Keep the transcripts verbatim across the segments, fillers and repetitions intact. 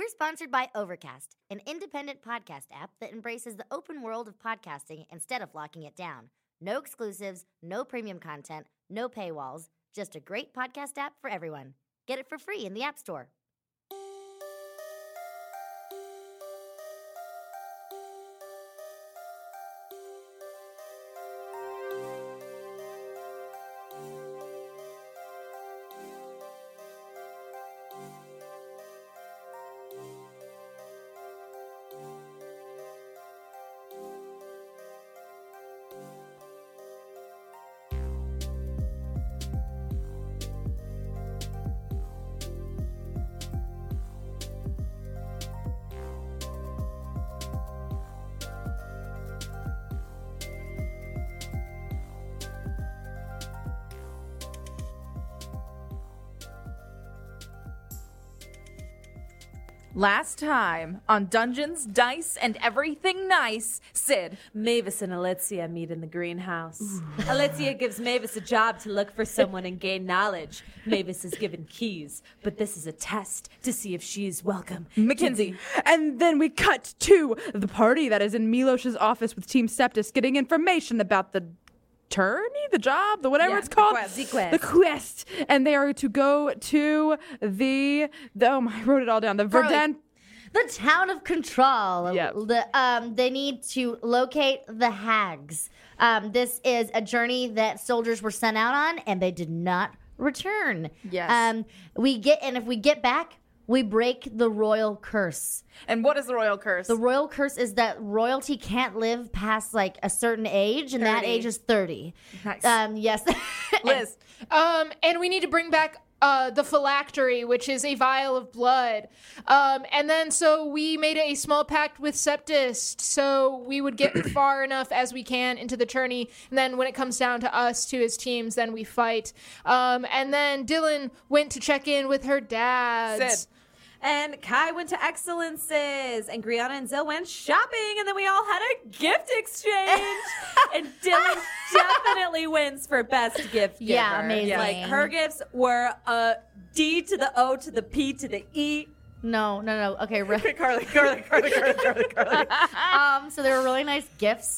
We're sponsored by Overcast, an independent podcast app that embraces the open world of podcasting instead of locking it down. No exclusives, no premium content, no paywalls, just a great podcast app for everyone. Get it for free in the App Store. Last time on Dungeons, Dice, and Everything Nice, Sid. Mavis and Alexia meet in the greenhouse. Alexia gives Mavis a job to look for someone and gain knowledge. Mavis is given keys, but this is a test to see if she is welcome. Mackenzie. And then we cut to the party that is in Milosh's office with Team Septis getting information about the tourney, the job, the whatever Yeah, it's called. the quest. The quest. The quest. And they are to go to the, the oh my, I wrote it all down. The Verdun. The town of Control. Yeah. The, um, they need to locate the hags. Um, this is a journey that soldiers were sent out on, and they did not return. Yes. Um, we get, and if we get back, we break the royal curse. And what is the royal curse? The royal curse is that royalty can't live past like a certain age, and that thirty. age is thirty. Nice. Um, yes. Liz. Um, and we need to bring back uh, the phylactery, which is a vial of blood. Um, and then so we made a small pact with Septis so we would get far enough as we can into the tourney. And then when it comes down to us, to his teams, then we fight. Um, and then Dylan went to check in with her dad. Sid. And Kai went to Excellences, and Griana and Zil went shopping, and then we all had a gift exchange. And Dylan definitely wins for best gift giver. Yeah, amazing. Like, her gifts were a D to the O to the P to the E. No, no, no. Okay, re- Carly, Carly, Carly, Carly, Carly, Carly. um, so they were really nice gifts.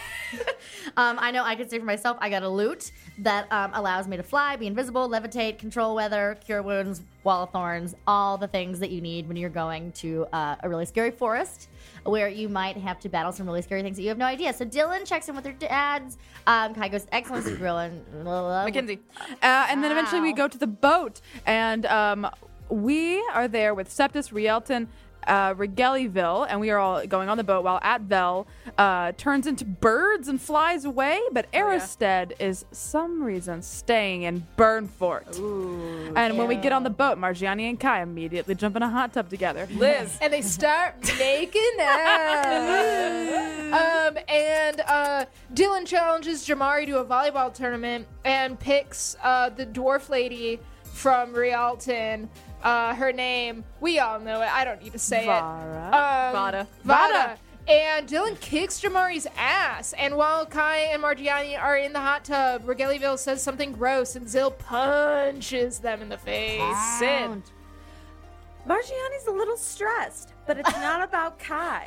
um, I know I could say for myself, I got a loot that um, allows me to fly, be invisible, levitate, control weather, cure wounds, wall of thorns, all the things that you need when you're going to uh, a really scary forest where you might have to battle some really scary things that you have no idea. So Dylan checks in with her dads. Um, Kai goes, excellent, Grillin. Mackenzie. Uh, and then eventually we Wow. go to the boat, and um, we are there with Septis, Rielton, uh, Regellyville, and we are all going on the boat while Atvel uh, turns into birds and flies away, but Aristed is some reason staying in Burnfort. Ooh. And when we get on the boat, Margiani and Kai immediately jump in a hot tub together. Liz. And they start making out. um, and uh, Dylan challenges Jamari to a volleyball tournament and picks uh, the dwarf lady from Rialton. Uh, her name, we all know it. I don't need to say Vara. it. Um, Vada. Vada. Vada. And Dylan kicks Jamari's ass. And while Kai and Margiani are in the hot tub, Regellyville says something gross, and Zil punches them in the face. Sid. Margiani's a little stressed, but it's not about Kai.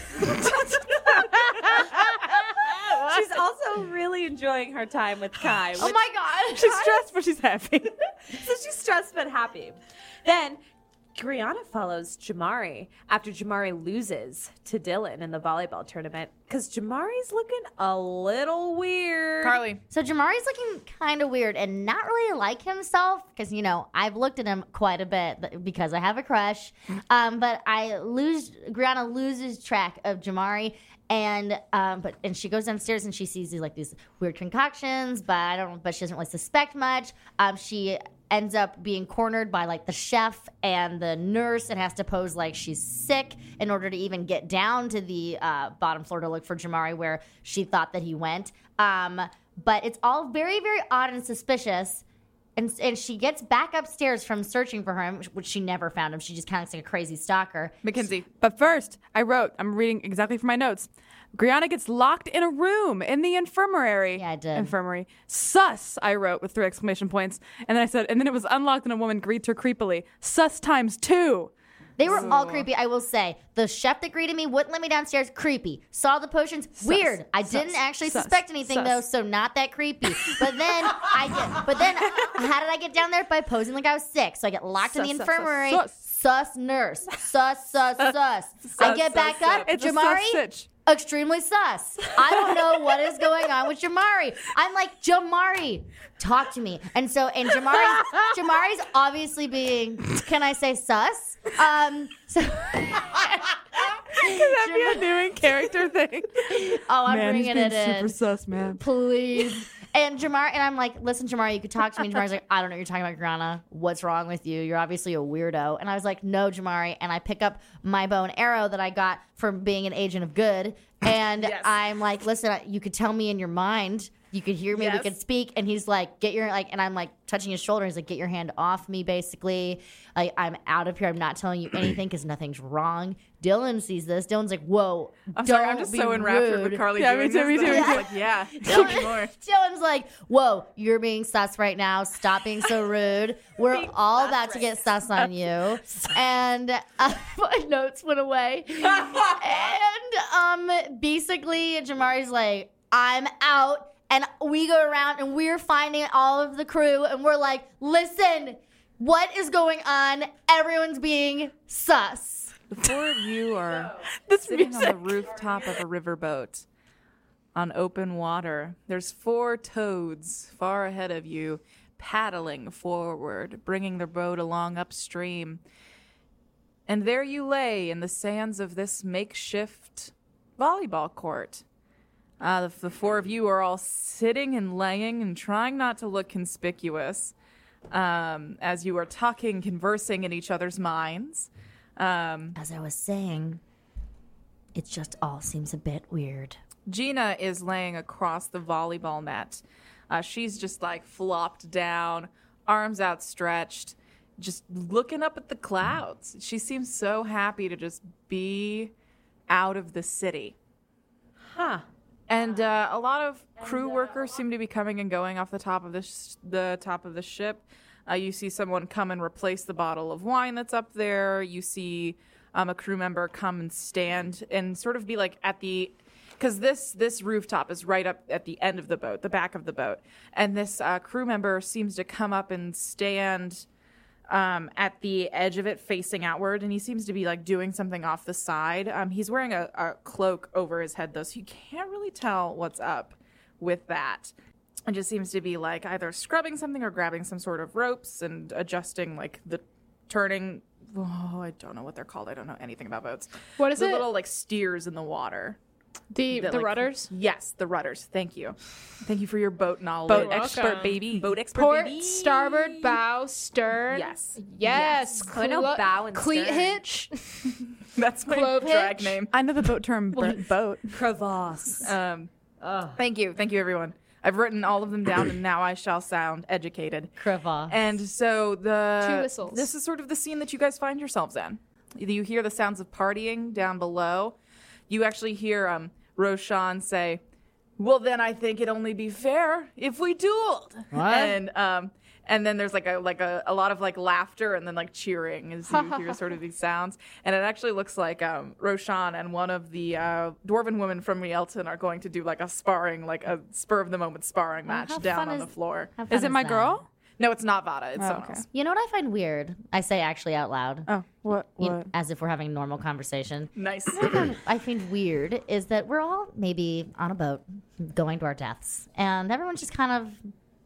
She's also really enjoying her time with Kai. Oh which- my god. She's stressed, but she's happy. So she's stressed but happy. Then Griana follows Jamari after Jamari loses to Dylan in the volleyball tournament because Jamari's looking a little weird. Carly. So Jamari's looking kind of weird and not really like himself because, you know, I've looked at him quite a bit because I have a crush. Um, but I lose, Brianna loses track of Jamari. And um, but and she goes downstairs and she sees these like these weird concoctions, but I don't. But she doesn't really suspect much. Um, she ends up being cornered by like the chef and the nurse and has to pose like she's sick in order to even get down to the uh, bottom floor to look for Jamari where she thought that he went. Um, but it's all very very odd and suspicious. And, and she gets back upstairs from searching for him, which she never found him. She just kind of looks like a crazy stalker. Mackenzie. But first, I wrote, I'm reading exactly from my notes. Griana gets locked in a room in the infirmary. Yeah, I did. Infirmary. Sus, I wrote with three exclamation points. And then I said, and then it was unlocked and a woman greets her creepily. Sus times two. They were all creepy, I will say. The chef that greeted me wouldn't let me downstairs, creepy. Saw the potions, weird. I didn't actually sus, suspect anything sus. though, so not that creepy. But then I get, but then how did I get down there? By posing like I was sick. So I get locked in the Sus, sus, infirmary. sus. Sus nurse. Sus, sus, sus. I get back up. It's a Jamari, sus sitch. extremely sus. I don't know what is going on with Jamari. I'm like, Jamari, talk to me. And so, and Jamari's, Jamari's obviously being, can I say sus? Um, so. Could that be a new in character thing? Oh, I'm Man, he's bringing being it in. super sus, man. Please. And Jamar, and I'm like, listen, Jamar, you could talk to me. And Jamar's like, I don't know what you're talking about, Grana. What's wrong with you? You're obviously a weirdo. And I was like, no, Jamari. And I pick up my bow and arrow that I got from being an agent of good. And Yes. I'm like, listen, you could tell me in your mind. You could hear me. Yes. We could speak. And he's like, get your, like, and I'm like touching his shoulder. He's like, get your hand off me, basically. Like, I'm out of here. I'm not telling you anything because nothing's wrong. Dylan sees this. Dylan's like, whoa. I'm don't sorry, I'm just be so enraptured rude. with Carly Yeah, doing me too, me this. too, that me I'm too. Like, yeah, tell me more. Dylan's like, whoa, you're being sus right now. Stop being so rude. We're Being all sus about to right get sus on you. And uh, my notes went away. And um, basically, Jamari's like, I'm out. And we go around and we're finding all of the crew. And we're like, listen, what is going on? Everyone's being sus. The four of you are This sitting music. on the rooftop of a riverboat on open water. There's four toads far ahead of you, paddling forward, bringing the boat along upstream. And there you lay in the sands of this makeshift volleyball court. Uh, the, the four of you are all sitting and laying and trying not to look conspicuous um, as you are talking, conversing in each other's minds. Um, As I was saying, it just all seems a bit weird. Gina is laying across the volleyball net. Uh, she's just like flopped down, arms outstretched, just looking up at the clouds. She seems so happy to just be out of the city. Huh. And uh, a lot of crew workers seem to be coming and going off the top of the sh- the top of the ship. Uh, you see someone come and replace the bottle of wine that's up there. You see um, a crew member come and stand and sort of be like at the, because this this rooftop is right up at the end of the boat, the back of the boat, and this uh, crew member seems to come up and stand um, at the edge of it, facing outward, and he seems to be like doing something off the side. Um, he's wearing a, a cloak over his head though, so you can't really tell what's up with that. It just seems to be like either scrubbing something or grabbing some sort of ropes and adjusting like the turning. Oh, I don't know what they're called. I don't know anything about boats. What is the it? little like steers in the water. The that, the like- rudders? Yes, the rudders. Thank you. Thank you for your boat knowledge. Boat expert, welcome. baby. Boat expert, Port, baby. starboard, bow, stern. Yes. Yes. I know Clo- bow and Cleat stern. hitch. That's my Clove drag hitch? name. I know the boat term br- boat. Crevasse. Um, Thank you. Thank you, everyone. I've written all of them down, and now I shall sound educated. Crevasse. And so the Two whistles. This is sort of the scene that you guys find yourselves in. You hear the sounds of partying down below. You actually hear um, Roshan say, "Well, then I think it'd only be fair if we dueled." What? And um, and then there's like a like a, a lot of like laughter and then like cheering as you hear sort of these sounds. And it actually looks like um, Roshan and one of the uh, dwarven women from Rielton are going to do like a sparring, like a spur of the moment sparring match how down fun on is- the floor. How fun Is it my that? girl? No, it's not Vada. It's Oh, someone okay. else. You know what I find weird? I say actually out loud. Oh, what? You- What? as if we're having a normal conversation. Nice. I find weird is that we're all maybe on a boat going to our deaths, and everyone's just kind of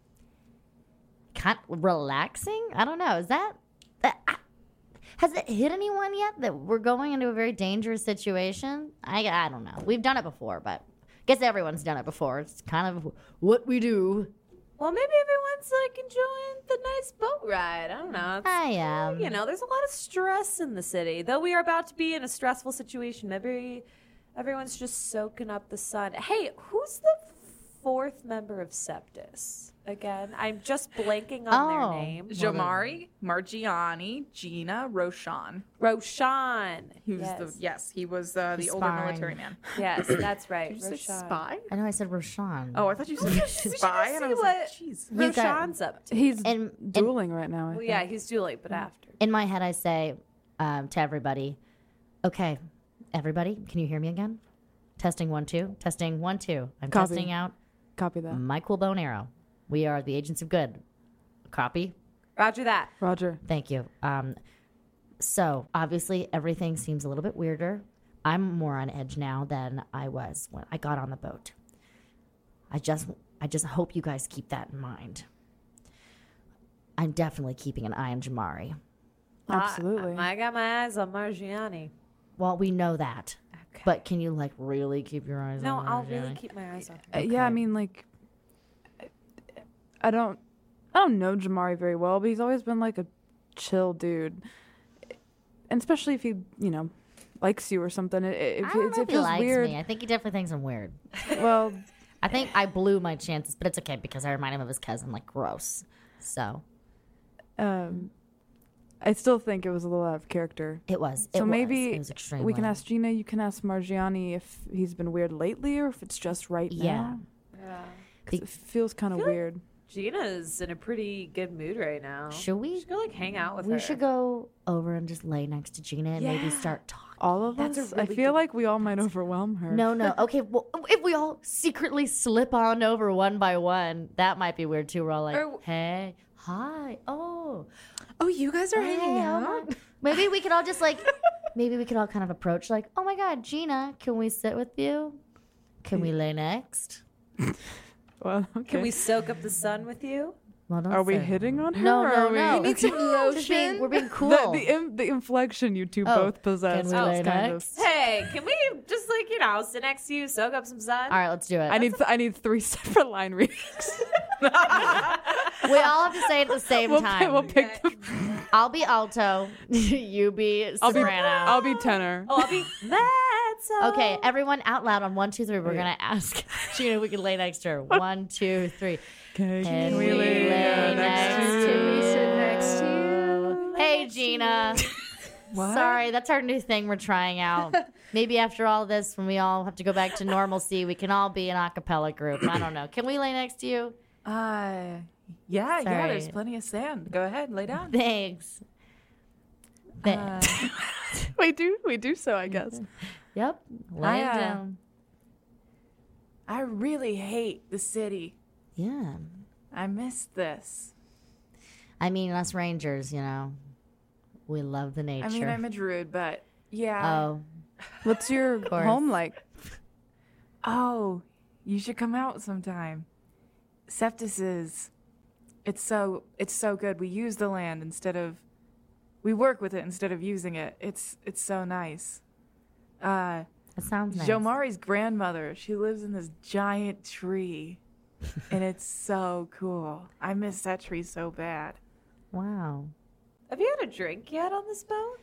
kind of relaxing. I don't know. Is that that has it hit anyone yet that we're going into a very dangerous situation? I I don't know. We've done it before, but I guess everyone's done it before. It's kind of what we do. Well, maybe everyone's like enjoying the nice boat ride. I don't know. It's, I am. You know, there's a lot of stress in the city. Though we are about to be in a stressful situation, maybe everyone's just soaking up the sun. Hey, who's the fourth member of Septus? Again, I'm just blanking on Oh. their name. Jomari, Margiani, Gina, Roshan. Roshan. Who's yes. the yes, he was uh, the He's older sparring. military man. Yes, that's right. Did you say Roshan. spy? I know I said Roshan. Oh, I thought you said spy, and I see was like, what- jeez. You got- Roshan's up to. He's And- and- dueling right now. I Well, think. yeah, he's dueling, but after. In my head, I say, um, to everybody. Okay, everybody, can you hear me again? Testing one, two. Testing one, two. I'm Copy. testing out Copy that. my cool bow and arrow. We are the agents of good. Copy. Roger that. Roger. Thank you. Um, so obviously everything seems a little bit weirder. I'm more on edge now than I was when I got on the boat. I just, I just hope you guys keep that in mind. I'm definitely keeping an eye on Jamari. Absolutely. I, I got my eyes on Margiani. Well, we know that, Okay. but can you like really keep your eyes No, on? I'll Marjani? really keep my eyes on him. Uh, yeah, I mean, like, I don't, I don't know Jamari very well, but he's always been like a chill dude, and especially if he, you know, likes you or something. It, it, I it, don't it know if he feels likes weird. me. I think he definitely thinks I'm weird. Well, I think I blew my chances, but it's okay because I remind him of his cousin. Like gross. So um, I still think it was a little out of character. it was. So it maybe was. It was extremely. we can ask Gina. You can ask Margiani if he's been weird lately or if it's just right Yeah. now. Yeah. 'Cause it feels kind of feel like- weird. Gina's in a pretty good mood right now. Should we? We should go like hang out with We her. should go over and just lay next to Gina and maybe Yeah. start talking. All of That's a us. I really feel good- like we all might overwhelm her. No, no. Okay, well, if we all secretly slip on over one by one, that might be weird too. We're all like, Or- hey, hi, oh. Oh, you guys are hanging hey, oh out? my- Maybe we could all just like, maybe we could all kind of approach like, oh my God, Gina, can we sit with you? Can we lay next? Well, okay. Can we soak up the sun with you? Well, don't Are we say- hitting on her? No, or no, are we... no. You need some Just being- lotion? we're being cool. The, the, in, the inflection you two Oh, both possess. can we is lay kind next? Hey, can we just like, you know, sit next to you, soak up some sun? All right, let's do it. Of, I need th- I need three separate line readings. we all have to say it at the same we'll, time. pick, we'll pick the. I'll be alto. You be I'll be soprano. I'll be tenor. Oh, I'll be that's so. Okay, everyone out loud on one, two, three. We're gonna ask Gina if we can lay next to her. One, two, three. Okay, Can we we lay lay next next to to We you? sit next to you. Hey, Gina. What? Sorry, that's our new thing we're trying out. Maybe after all this, when we all have to go back to normalcy, we can all be an a cappella group. I don't know. Can we lay next to you? Uh, yeah, yeah, Sorry. there's plenty of sand. Go ahead, lay down. Thanks. Th- Uh, We do we do so, I guess. yep. Lay I, it uh, down. I really hate the city. Yeah. I miss this. I mean, us Rangers, you know, we love the nature. I mean, I'm a druid, but yeah. oh, What's your course. home like? Oh, you should come out sometime. Septis is, it's so it's so good. We use the land instead of, we work with it instead of using it. It's it's so nice. Uh, that sounds nice. Jomari's grandmother, she lives in this giant tree, and it's so cool. I miss that tree so bad. Wow. Have you had a drink yet on this boat?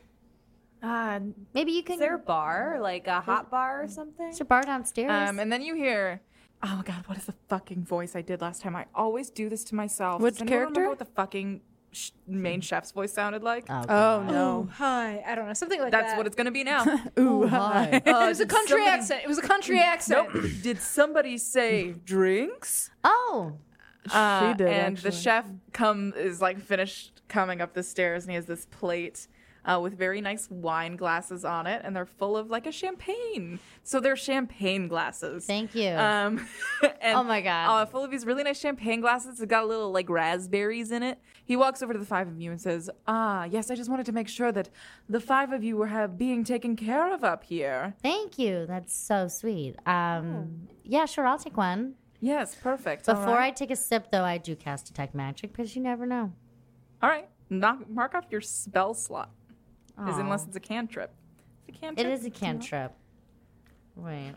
Uh, Maybe you can. Is there a bar, like a hot bar or something? There's a bar downstairs. um, and then you hear, oh my god, what is the fucking voice I did last time? I always do this to myself. Which Does anyone remember character? what the fucking sh- main chef's voice sounded like? oh, Oh God. Oh, no. hi. I don't know. Something like That's that. what it's gonna be now. Ooh, hi. It was a country somebody- accent. It was a country accent. Nope. Did somebody say drinks? Oh, Uh, did, and the actually. chef come is like finished coming up the stairs, and he has this plate uh, with very nice wine glasses on it, and they're full of like a champagne. So they're champagne glasses. thank you. Um, and, Oh my God. Uh, full of these really nice champagne glasses. It's got little like raspberries in it. He walks over to the five of you and says, "Ah, yes, I just wanted to make sure that the five of you were have, being taken care of up here." Thank you. That's so sweet. Um, yeah, sure. I'll take one. Yes, perfect. All Before I right. take a sip, though, I do cast detect magic because you never know. All right, knock mark off your spell slot. Is Aw. unless it's a cantrip. It's a cantrip. It is a cantrip. Wait,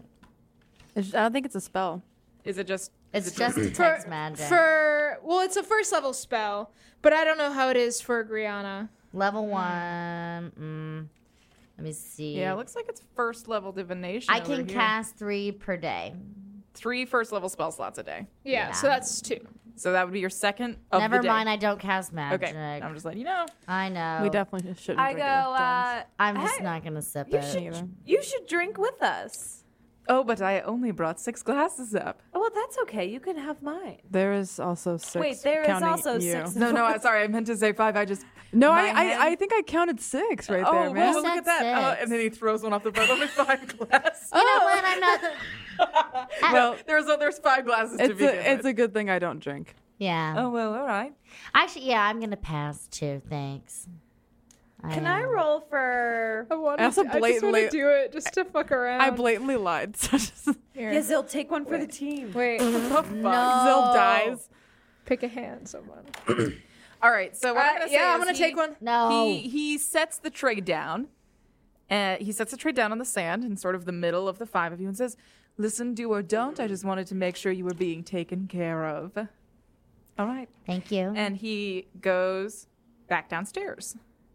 It's- I don't think it's a spell. Is it just? it's is it just For, detect magic. for well, it's a first level spell, but I don't know how it is for Griana. Level one. Mm, let me see. Yeah, it looks like it's first level divination. I over can here. cast three per day. three first level spell slots a day. Yeah, Yeah. so that's two. So that would be your second of Never the day. mind, I don't cast magic. Okay, I'm just letting you know. I know. We definitely shouldn't. I drink go, it. uh, I'm just hey, not gonna sip you it. should, Neither. you should drink with us. Oh, but I only brought six glasses up. Oh, well, that's okay. You can have mine. There is also six. Wait, there is counting also you. six. No, no, I'm sorry. I meant to say five. I just. No, my I, head- I I think I counted six right oh, there, man. well, look at that. Said Oh, six. and then he throws one off the boat. Only five glasses. You know what? I'm not. well, There's a, there's five glasses to it's begin a it's with. a good thing I don't drink. Yeah. Oh, well, all right. Actually, yeah, I'm gonna pass too. Thanks. Can I um, roll for? I want I also to. I just want blatantly- to do it just to fuck around. I blatantly lied. So just, Here. Yeah, Zill, take one for the team. Wait, No. Zill dies. pick a hand, someone. All right. So what I'm Uh, gonna say yeah, I'm is gonna he- take one. No. He he sets the tray down, and he sets the tray down on the sand in sort of the middle of the five of you, and says, "Listen, do or don't. I just wanted to make sure you were being taken care of." All right. Thank you. And he goes back downstairs.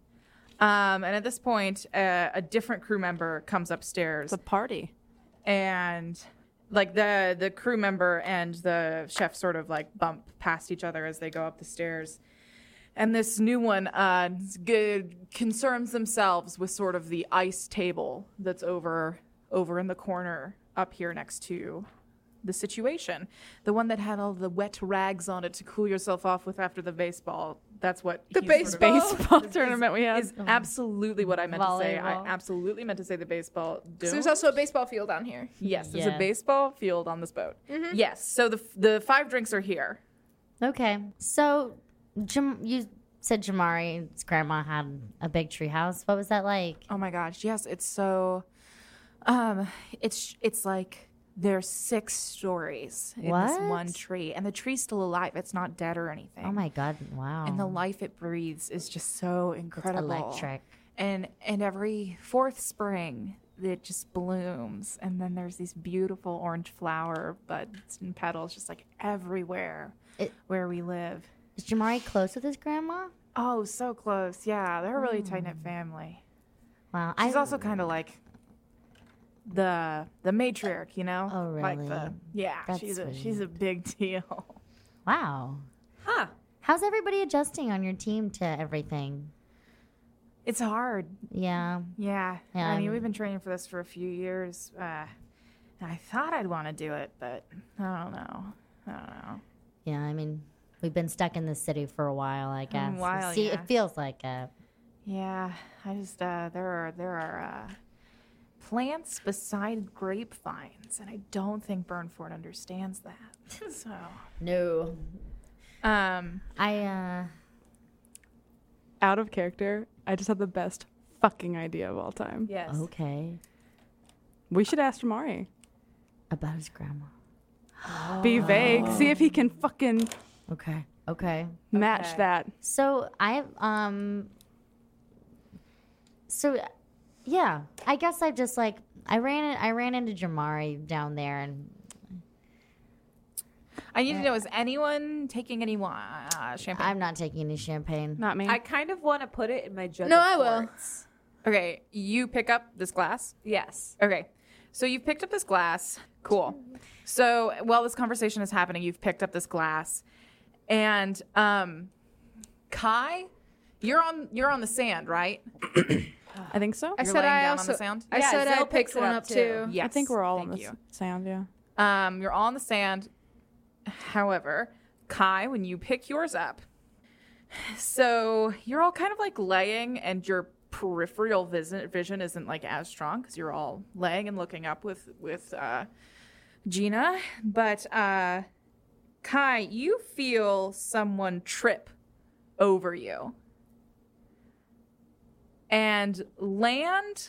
Um, and at this point, uh, a different crew member comes upstairs, It's a party. and like the the crew member and the chef sort of like bump past each other as they go up the stairs. And this new one uh, g- concerns themselves with sort of the ice table that's over over in the corner up here next to the situation. The one that had all the wet rags on it to cool yourself off with after the baseball. That's what The he's sort of- baseball? Baseball tournament we had. is absolutely what I meant to say. I Volleyball. absolutely meant to say the baseball. So there's Don't. also a baseball field down here. Yes, there's Yeah. a baseball field on this boat. Yes, so the the five drinks are here. Okay. So, Jam- you said Jamari's grandma had a big tree house. What was that like? Oh my gosh, yes, it's so. Um, it's it's like there's six stories in this What? one tree, and the tree's still alive. It's not dead or anything. Oh my God! Wow. And the life it breathes is just so It's incredible. electric. And and every fourth spring it just blooms, and then there's these beautiful orange flower buds and petals just like everywhere It- where we live. Is Jamari close with his grandma? Oh, so close. Yeah, they're a really tight knit family. Wow. She's I, also kind of like the the matriarch, you know? Oh, Like really? the yeah, That's she's a sweet. she's a big deal. Wow. Huh. How's everybody adjusting on your team to everything? It's hard. Yeah. Yeah. Yeah, I mean, I'm- we've been training for this for a few years. Uh, and I thought I'd want to do it, but I don't know. I don't know. Yeah. I mean, we've been stuck in this city for a while, I guess. while, See, yeah. it feels like it. Yeah, I just uh, there are there are uh, plants beside grapevines, and I don't think Burnford understands that. So, No. um, I, uh, Out of character, I just had the best fucking idea of all time. Yes. okay. We should ask Jamari. About his grandma. Be vague. See if he can fucking Okay. Okay. match Okay. that. So I um so yeah, I guess I just like I ran in, I ran into Jamari down there and I need to know: is anyone taking any wi- uh, champagne? I'm not taking any champagne. Not me. I kind of want to put it in my jug. No, of I will. quartz. Okay, you pick up this glass. Yes. Okay, so you've picked up this glass. Cool. So while this conversation is happening, you've picked up this glass, and um, Kai, you're on you're on the sand, right? I think so. I You're said laying I down on also. the sand? I Yeah, said Zill I picks picked it one up up too. too. Yes. I think we're all on thank the you. s- sound, yeah. Um, you're all on the sand. However, Kai, when you pick yours up, so you're all kind of like laying, and your peripheral vision vision isn't like as strong because you're all laying and looking up with with uh, Gina. But uh, Kai, you feel someone trip over you and land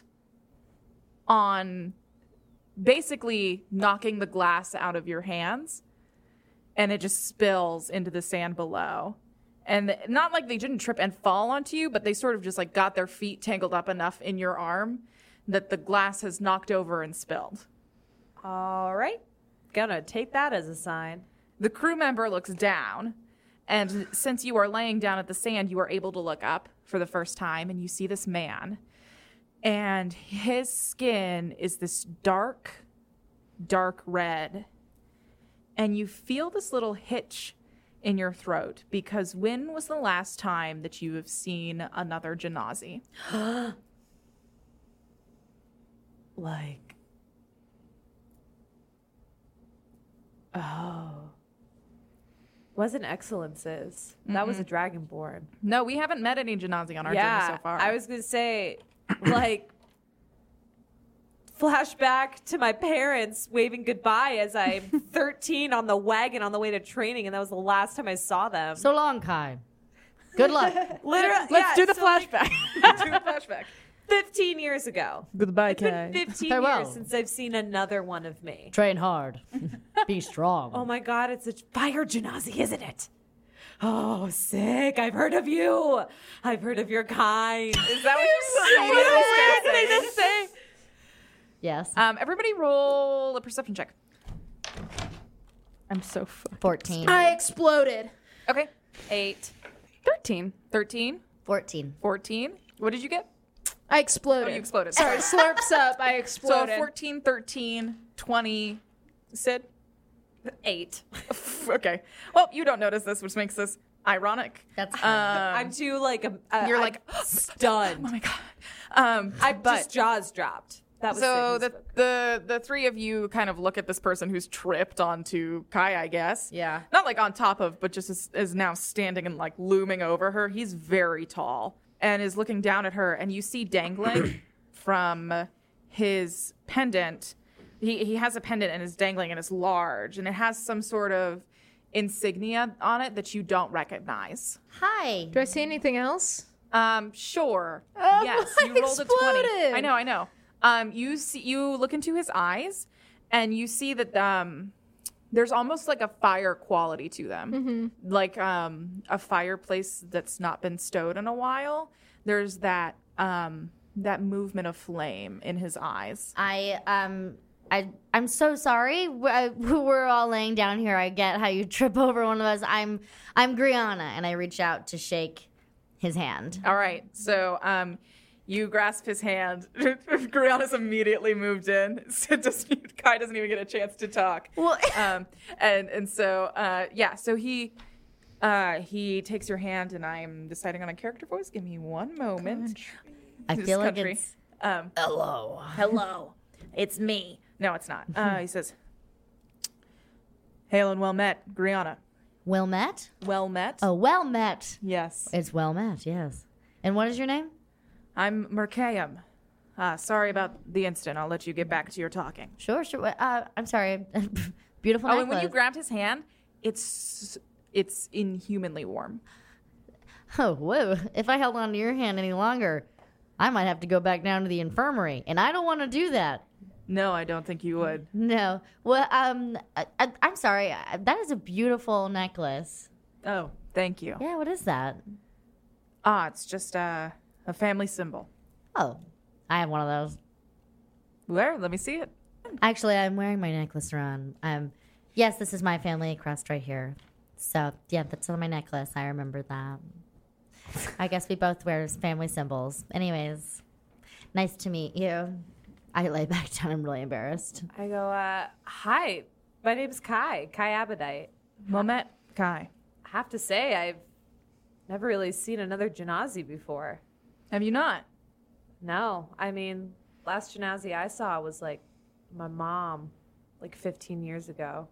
on basically knocking the glass out of your hands, and it just spills into the sand below. And not like they didn't trip and fall onto you, but they sort of just like got their feet tangled up enough in your arm that the glass has knocked over and spilled. All right. Gonna take that as a sign. The crew member looks down, and since you are laying down at the sand, you are able to look up for the first time, and you see this man. And his skin is this dark, dark red. And you feel this little hitch in your throat, because when was the last time that you have seen another Janazi? Like Wasn't Excellences. That was a Dragonborn. No, we haven't met any Janazi on our yeah, journey so far. I was going to say, like, flashback to my parents waving goodbye as I'm thirteen on the wagon on the way to training, and that was the last time I saw them. So long, Kai. Good luck. Literally, Let's yeah, do the so, like, flashback. do the flashback. fifteen years ago. Goodbye, It's been fifteen Farewell. years since I've seen another one of me. Train hard. Be strong. Oh my god, it's a fire Janazi, isn't it? Oh, sick. I've heard of you. I've heard of your kind. Is that what you're saying? say? Yes. Um, everybody roll a perception check. I'm so fucking fourteen. I exploded. Okay. Eight. thirteen. thirteen, fourteen. fourteen. What did you get? I Oh, exploded. you exploded. Sorry, slurps up. I So exploded. fourteen, thirteen, twenty. Sid? Eight. Okay. Well, you don't notice this, which makes this ironic. That's Um, I'm too like a, uh, You're I'm like, stunned. oh my god. Um, I but just jaws dropped. That was so Sydney's the, book. the the three of you kind of look at this person who's tripped onto Kai, I guess. Yeah. Not like on top of, but just is, is now standing and like looming over her. He's very tall and is looking down at her, and you see dangling from his pendant. He he has a pendant and is dangling and it's large, and it has some sort of insignia on it that you don't recognize. Hi. Do I see anything else? Um, sure. Oh, yes, I you rolled a twenty. exploded. I know, I know. Um, you see, you look into his eyes, and you see that um, there's almost like a fire quality to them, Mm-hmm. like um, a fireplace that's not been stowed in a while. There's that um, that movement of flame in his eyes. I um I I'm so sorry. We- I- We're all laying down here. I get how you trip over one of us. I'm I'm Griana, and I reach out to shake his hand. All right, so um, you grasp his hand. Griana's immediately moved in. So it doesn't, Kai doesn't even get a chance to talk. Well, um, and and so uh, yeah, so he uh, he takes your hand, and I'm deciding on a character voice. Give me one moment. I This feel like country. it's Um, hello. Hello, it's me. No, it's not. Uh, he says, "Hail and well met, Griana. Well met. Well met. Oh, well met. yes. It's well met. Yes. And what is your name? I'm Mercaeum. Uh, sorry about the incident. I'll let you get back to your talking." Sure, sure. Uh, I'm sorry. Beautiful Oh, necklace. and when you grabbed his hand, it's it's inhumanly warm. Oh, whoa. If I held on to your hand any longer, I might have to go back down to the infirmary, and I don't want to do that. No, I don't think you would. No. Well, um, I, I, I'm sorry. I- That is a beautiful necklace. Oh, thank you. Yeah, what is that? Ah, it's just uh, a family symbol. Oh, I have one of those. Where? Let me see it. Actually, I'm wearing my necklace around. Um, yes, this is my family crest right here. So, yeah, that's on my necklace. I remember that. I guess we both wear family symbols. Anyways, nice to meet you. I lay back down. I'm really embarrassed. I go, uh, hi, my name's Kai, Kai Abadite. Well met, Kai. I have to say, I've never really seen another Janazi before. Have you not? No, I mean, last Janazi I saw was like my mom, like fifteen years ago.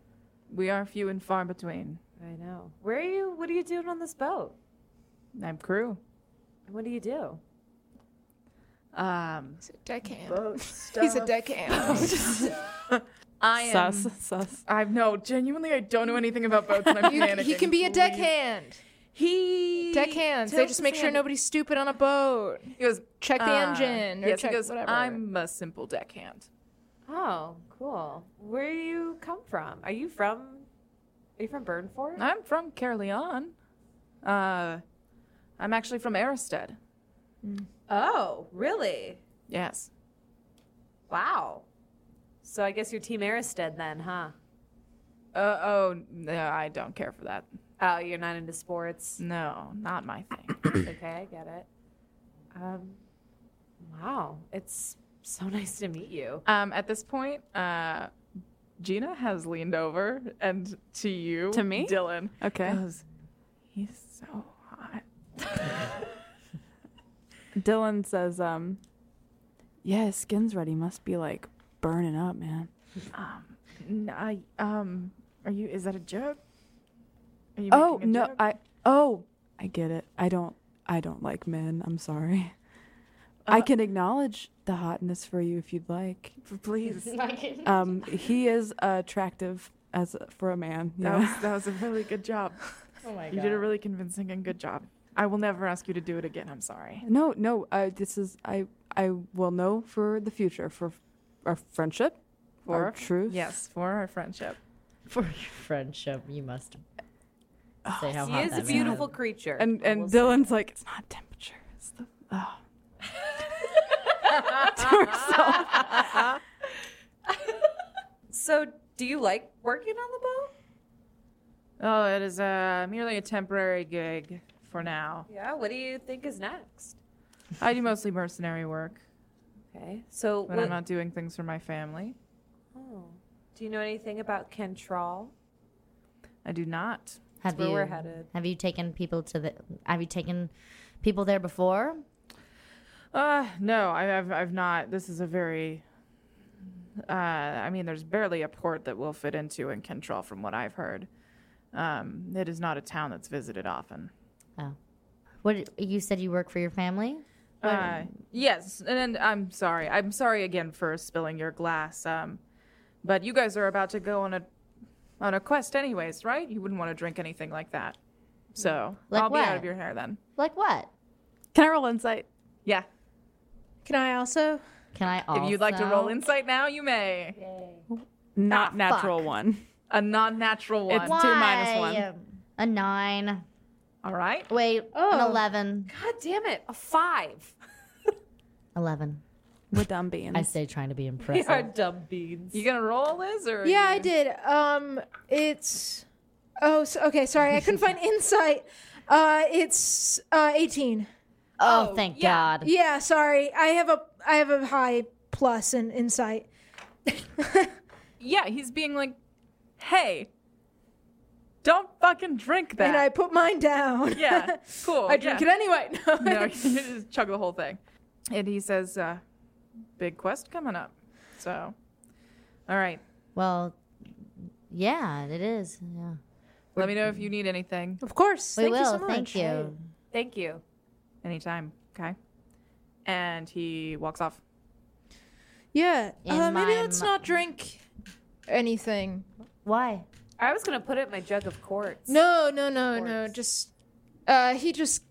We are few and far between. I know. Where are you? What are you doing on this boat? I'm crew. And what do you do? Um, He's a deckhand. boat He's a stuff. deckhand. I am. Sus, sus. I know. Genuinely, I don't know anything about boats, and I'm You- panicking. he can be a Please. deckhand. He Deckhands. They tilts just his make sure hand. nobody's stupid on a boat. He goes, Check the uh, engine or yes, check he goes, whatever. I'm a simple deckhand. Oh, cool. Where do you come from? Are you from? Are you from Burnford? I'm from Caerleon. Uh, I'm actually from Aristed. Oh, really? Yes. Wow. So I guess you're Team Aristed then, huh? Uh, oh, no, I don't care for that. Oh, you're not into sports. No, not my thing. It's okay, I get it. Um, wow, it's so nice to meet you. um, at this point, uh, Gina has leaned over and to you, To me? Dylan. Okay. Goes, he's so hot. Dylan says, um, yeah, his skin's ready. Must be like burning up, man. Um, n- I, um, are you? Is that a joke? Are you Oh making a no, joke? I oh I get it. I don't I don't like men. I'm sorry. I can acknowledge the hotness for you if you'd like. Please. Um, he is attractive as a, for a man. That Yeah. was that was a really good job. Oh my You did a really convincing and good job. I will never ask you to do it again. I'm sorry. No, no. Uh, this is I. I will know for the future for our friendship, For our truth. Yes, for our friendship. For your friendship, you must say how He hot is a that man beautiful creature. And I and will say. Dylan's like, it's not temperature. It's the oh. So, do you like working on the boat? Oh, it is uh, merely a temporary gig for now. Yeah. What do you think is next? I do mostly mercenary work Okay. So, when what, I'm not doing things for my family. oh, do you know anything about Kentrall? I do not. Have where you we're headed. have you taken people to the have you taken people there before? Uh, no, I, I've I've not. This is a very. Uh, I mean, there's barely a port that we'll fit into in Kentrall, from what I've heard. Um, it is not a town that's visited often. Oh. What you said you work for your family? Uh, yes, and, and I'm sorry. I'm sorry again for spilling your glass. Um, but you guys are about to go on a on a quest, anyways, right? You wouldn't want to drink anything like that. So Like I'll be out what? of your hair then. Like what? Can I roll insight? Yeah. Can I also? Can I also? If you'd like to roll insight now, you may. Not Ah, natural fuck. one. A non-natural one. It's two minus one. Why? A nine. All right. Wait, Oh. an eleven. God damn it! A five. Eleven. With dumb beans. I say trying to be We impressive. are dumb beans. You gonna roll, Liz, or? Yeah, you- I did. Um, it's. Oh, so, okay. Sorry, I couldn't find insight. Uh, it's uh eighteen. Oh, Oh, thank yeah. God. Yeah, sorry. I have a I have a high plus in insight. Yeah, he's being like, "Hey, don't fucking drink that." And I put mine down. Yeah, cool. I drink yeah. it anyway. No, you just chug the whole thing. And he says, uh, "Big quest coming up." So, all right. Well, yeah, it is. Yeah. Let me know if you need anything Of course. We Thank will. you so much. Thank you. Thank you. anytime. Okay. And he walks off. Yeah. In Uh, maybe my let's mi- not drink anything. Why? I was gonna put it in my jug of quartz. No, no, no, no. Quartz. Just. Uh, he just.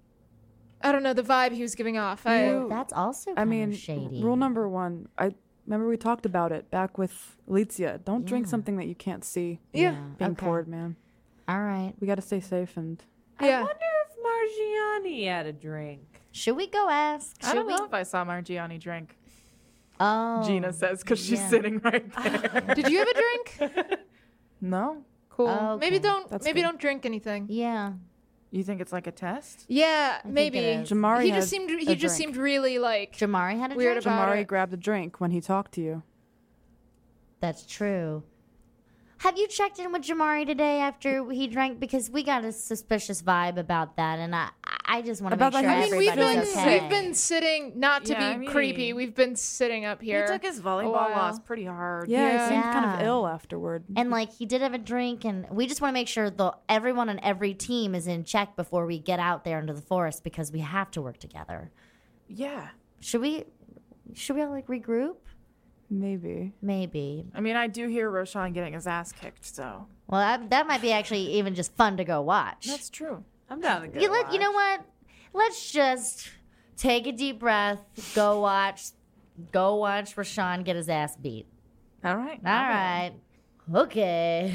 I don't know the vibe he was giving off. I, You- That's also kind I mean, of shady. rule number one. I remember we talked about it back with Alicia. Don't drink Yeah. something that you can't see Yeah. being okay. poured, man. All right. We got to stay safe and. I Yeah. wonder if Margiani had a drink. Should we go ask? I Should don't we? know if I saw Margiani drink. Oh. Gina says because she's yeah. sitting right there. Did you have a drink? No. Cool. Oh, Maybe okay. don't. That's maybe good. don't drink anything. Yeah. You think it's like a test? Yeah, think maybe. it is. Jamari He had just seemed. He a just drink. seemed really like. Jamari had a Weird drink. about Jamari it. grabbed a drink when he talked to you. That's true. Have you checked in with Jamari today after he drank? Because we got a suspicious vibe about that, and I, I just want to make About sure the I mean, we've everybody's been okay. we've been sitting. Not to Yeah, be I creepy, mean- we've been sitting up here. He took his volleyball while. loss pretty hard. Yeah, Yeah. he seemed kind of Yeah. ill afterward. And like he did have a drink, and we just want to make sure the everyone on every team is in check before we get out there into the forest because we have to work together. Yeah. Should we? Should we all like regroup? Maybe. Maybe. I mean, I do hear Roshan getting his ass kicked, so. Well, that, that might be actually even just fun to go watch. That's true. I'm down to go. You, let, you know watch. what? Let's just take a deep breath. Go watch. Go watch Rashawn get his ass beat. All right. All right. Okay.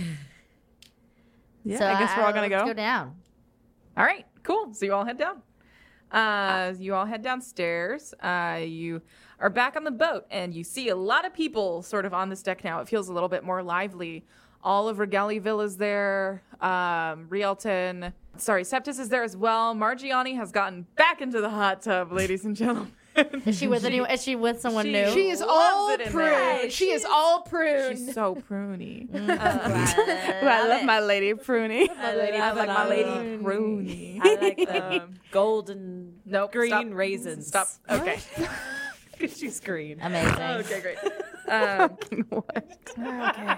Yeah, So I guess we're all uh, gonna let's go. go down. All right, cool. So you all head down. Uh, you all head downstairs. Uh, you are back on the boat, and you see a lot of people sort of on this deck now. It feels a little bit more lively. All of Regalieville is there. Um, Rielton, sorry, Septis is there as well. Margiani has gotten back into the hot tub, ladies and gentlemen. Is she with anyone? Is she with someone she- new? She is Loves all it in there. prune. She is all prune. She's so pruny. I love my lady Pruny. My lady I like my lady Pruny. pruny. I like the Um, golden Nope. green stop. raisins. Stop. Okay. She's green. Amazing. Okay, great. Um, What? okay.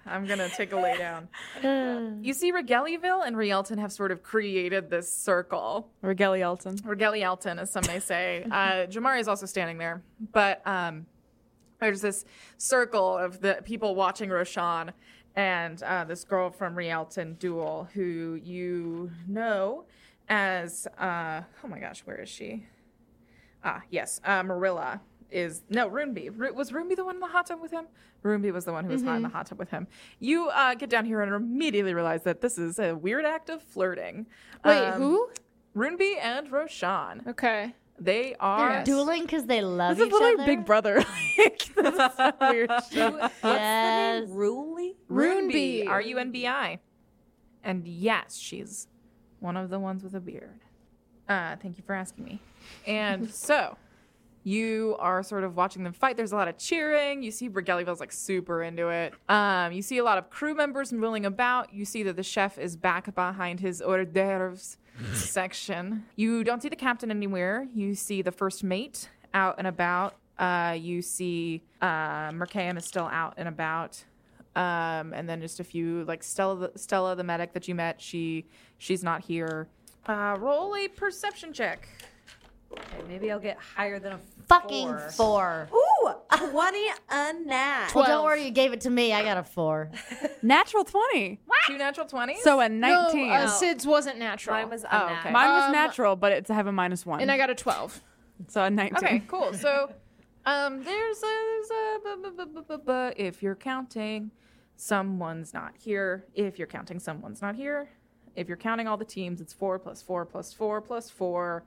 I'm gonna take a lay down. You see, Regalieville and Rielton have sort of created this circle. Regalielton. Regalielton, as some may say. Uh, Jamari is also standing there, but um, there's this circle of the people watching Roshan and uh, this girl from Rielton Duel, who you know as uh, oh my gosh, where is she? Ah, yes, uh, Marilla. Is no Runeby. Ru- was Runeby the one in the hot tub with him? Runeby was the one who was hot in the hot tub with him. You uh, get down here and immediately realize that this is a weird act of flirting. Wait, Um, who? Runeby and Roshan. Okay. They are. They're dueling because they love This is each literally other. Big Brother. Like, this is so weird shit. Yes. Ruly? Runeby. Runeby. R U N B I. And yes, she's one of the ones with a beard. Uh, thank you for asking me. And so. You are sort of watching them fight. There's a lot of cheering. You see Regalieville's like super into it. Um, you see a lot of crew members milling about. You see that the chef is back behind his hors d'oeuvres section. You don't see the captain anywhere. You see the first mate out and about. Uh, you see uh, Mercaeum is still out and about. Um, and then just a few like Stella, Stella the medic that you met. She she's not here. Uh, roll a perception check. Okay, maybe I'll get higher than a Fucking four. four. Ooh, twenty a nat. Well, don't Twelve. worry, you gave it to me. I got a four. Natural twenty. Two natural twenties. So a No, nineteen. uh, Sid's wasn't natural. Mine was a Oh, nat. okay. Mine was Um, natural, but it's I have a minus one. and I got a twelve. so a nineteen. Okay, cool. So, um, there's a, there's a bu- bu- bu- bu- bu- bu- if you're counting, someone's not here. If you're counting, someone's not here. If you're counting all the teams, it's four plus four plus four plus four.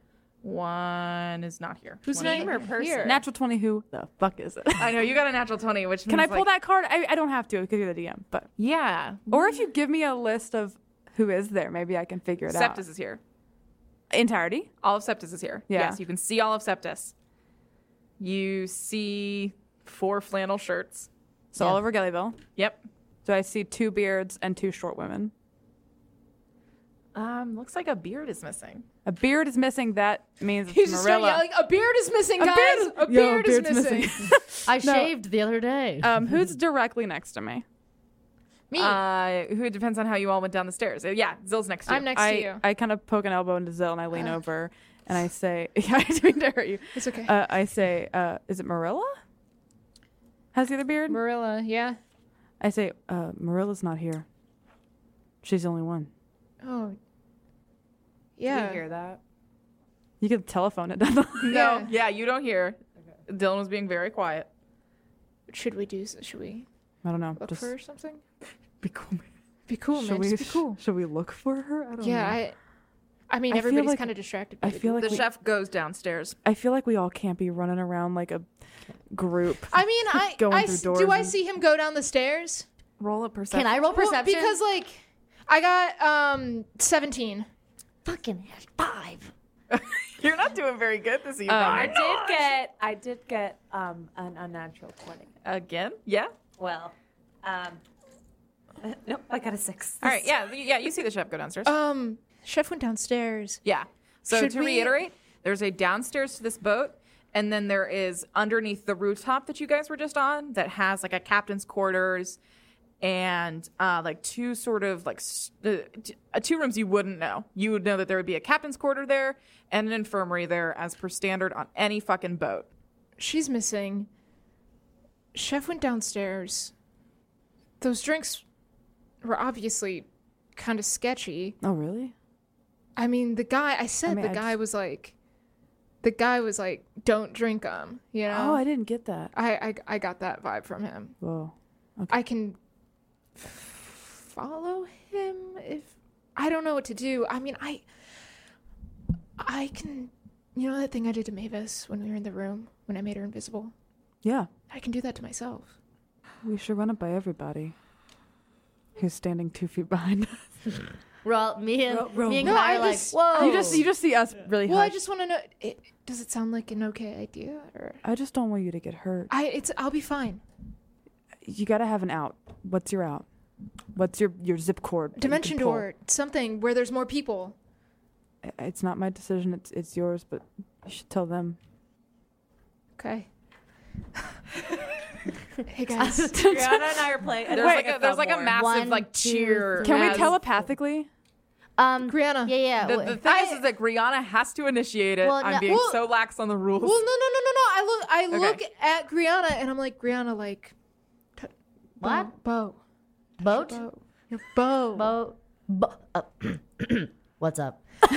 One is not here. Whose One name is or person? here. Natural twenty. Who the fuck is it? I know you got a natural twenty, which Can I means, pull like, that card? I, I don't have to because you're the D M. But Yeah. or if you give me a list of who is there, maybe I can figure it Septus is here. out. Entirety. All of Septus is here. Yeah. Yes, you can see all of Septus. You see four flannel shirts. So Yeah. all over Gallyville. Yep. So I see two beards and two short women. Um, looks like a beard is missing. A beard is missing. That means it's He's just starting Marilla. yelling, a beard is missing, A guys! beard is- a Yo, beard is beard's missing. I No. shaved the other day. um, who's directly next to me? Me. Uh, who it depends on how you all went down the stairs. Uh, Yeah, Zill's next to you. I'm next I to you. I kind of poke an elbow into Zill and I lean Uh. over and I say, "Yeah, I didn't mean to hurt you." It's okay. Uh, I say, uh, "Is it Marilla? Has the other beard?" Marilla, yeah. I say, uh, "Marilla's not here. She's the only one." Oh. Did Yeah. you hear that? You could telephone it. down the- No, Yeah. yeah, you don't hear. Dylan was being very quiet. Should we do? Should we I don't know. look Just for something? be cool. Be cool, should man. we? Just be cool. Should we look for her? I don't Yeah, know. I. I mean, I feel everybody's like- kind of distracted. I by feel like The we, chef goes downstairs. I feel like we all can't be running around like a group. I mean, I. Going I through s- doors do I and- see him go down the stairs? Roll a perception. Can I roll Well, perception? because like, I got um seventeen. fucking five. You're not doing very good this evening. Um, I did get I did get um an unnatural twenty. Again? Yeah. Well, um uh, nope, I got a six. All right. Yeah. Yeah. You see the chef go downstairs. Um, chef went downstairs. Yeah. So Should to we- reiterate, there's a downstairs to this boat, and then there is underneath the rooftop that you guys were just on that has like a captain's quarters and uh, like two sort of like s- uh, t- uh, two rooms you wouldn't know. You would know that there would be a captain's quarter there and an infirmary there as per standard on any fucking boat. She's missing. Chef went downstairs. Those drinks were obviously kind of sketchy. Oh, really? I mean, the guy, I said I mean, the I guy just- was like, the guy was like, don't drink them, you know? Oh, I didn't get that. I, I, I got that vibe from him. Whoa. I can f- follow him if, I don't know what to do. I mean, I, I can, you know that thing I did to Mavis when we were in the room, when I made her invisible? Yeah. I can do that to myself. We should run it by everybody who's standing two feet behind us. Well, me and Ro- ro- me and No, Kai I are like, just- whoa. You just you just see us really Well, I hushed. just want to know, it, does it sound like an okay idea? Or I just don't want you to get hurt. I, it's, I'll be fine. You gotta have an out. What's your out? What's your, your zip cord? that you can Dimension pull? door, something where there's more people. I- It's not my decision. It's it's yours, but you should tell them. Okay. Hey guys. Brianna and I are playing. There's Wait, like a, there's like a massive One, like two, cheer. Can we as- telepathically? Um, Brianna. Yeah, yeah. The, w- the thing I- is, is that Brianna has to initiate it. Well, I'm no- being Well- so lax on the rules. Well, no, no, no, no, no. I look, I Okay. look at Brianna, and I'm like, Brianna, like, t- What? Bow, boat? bow, your bow. Boat? Bo- uh, What's up?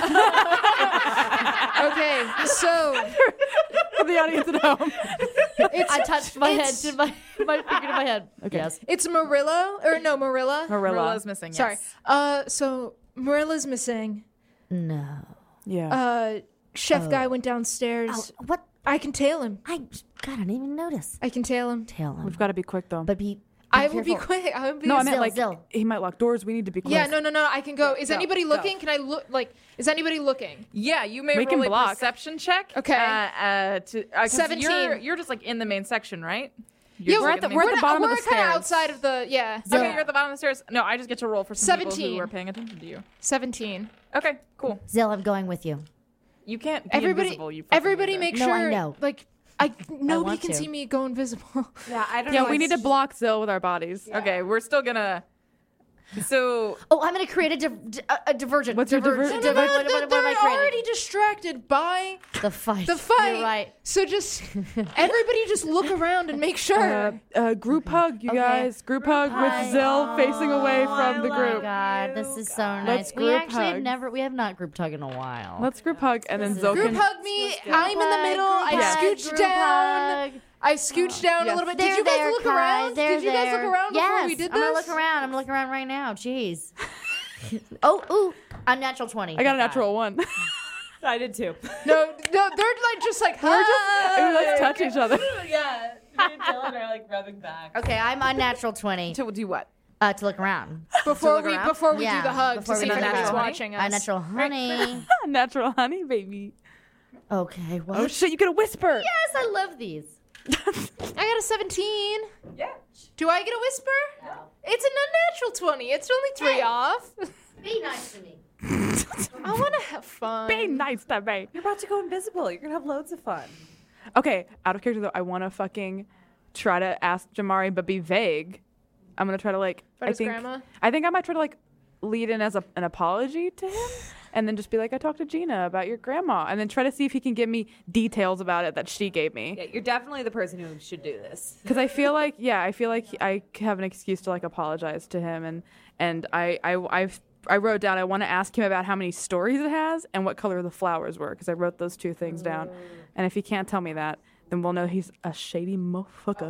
Okay, so For the audience at home. it's I touched my head it's- to my, my finger to my head. Okay. Yes. it's Marilla, or no, Marilla. Marilla. Marilla's missing. Yes. Sorry. Uh, so Marilla's missing. No. Yeah. Uh, chef Oh. guy went downstairs. Oh, what? I can tail him. I God, I didn't even notice. I can tail him. Tail him. We've got to be quick though. But be. be I will be careful. quick. I will be. no, I meant Zill, like Zill. he might lock doors. We need to be quick. Yeah, no, no, no. I can go. Is Go, anybody go. looking? Can I look? Like, is anybody looking? Yeah, you may We roll can a block. perception check. Okay. Uh, uh, to, uh, 'cause seventeen. You're, you're just like in the main section, right? Yeah, You're we're just, at the like, we're in at the not- bottom of we're the kind of stairs. outside of the yeah. Okay, Zill. you're at the bottom of the stairs. No, I just get to roll for some people seventeen. who are paying attention to you. Seventeen. Okay, cool. Zill, I'm going with you. You can't be Everybody, invisible. You fucking everybody, weirdo. make No, sure. I know. Like, I nobody want can to. see me go invisible. Yeah, I don't Yeah, know. we need to It's- block Zill with our bodies. Okay, we're still gonna. So Oh, I'm gonna create a, div- di- a, a divergent. What's your divergent? diver- No, no, diver- no, what, they're what, what am I they're creating? already distracted by The fight. the fight. You're right. So just everybody just look around and make sure. Uh, uh, group hug, you Okay. guys. Group hug with Hi. Zill facing away from the Oh my group. God, this is so nice. Let's we group actually have hug. never, we have not group hug in a while. Let's group hug, and then This Zill is- Group can. hug me. I'm in the middle. I Group hug, scooch group down. hug. I scooch down yes. a little bit. They're Did you guys there, look Kai. around? They're Did you guys there. look around before yes, we did I'm this? gonna look around. I'm gonna look around right now. Jeez. oh, ooh, unnatural twenty. I got a natural one. I did too. No, no, they're like just like We're just we let's touch each other. yeah, me and Dylan are like rubbing back. Okay, I'm unnatural twenty to do what? uh, to look around. before look we around? before we Yeah, do the hug before to we see do if the anybody's hug. watching us. Unnatural honey. Natural honey, baby. Okay, what? Oh shit! You get a whisper. Yes, I love these. I got a seventeen. Yeah. Do I get a whisper? No. It's an unnatural twenty. It's only three Hey. off. Be nice to me. I want to have fun. Be nice to me. You're about to go invisible. You're gonna have loads of fun. Okay, out of character though, I want to fucking try to ask Jamari, but be vague. I'm gonna try to like. About I his think. grandma? I think I might try to like lead in as a, an apology to him, and then just be like, "I talked to Gina about your grandma," and then try to see if he can give me details about it that she gave me. Yeah, you're definitely the person who should do this. Because I feel like, yeah, I feel like I have an excuse to like apologize to him, and and I I I've, I wrote down I want to ask him about how many stories it has and what color the flowers were, because I wrote those two things down, and if he can't tell me that, then we'll know he's a shady motherfucker.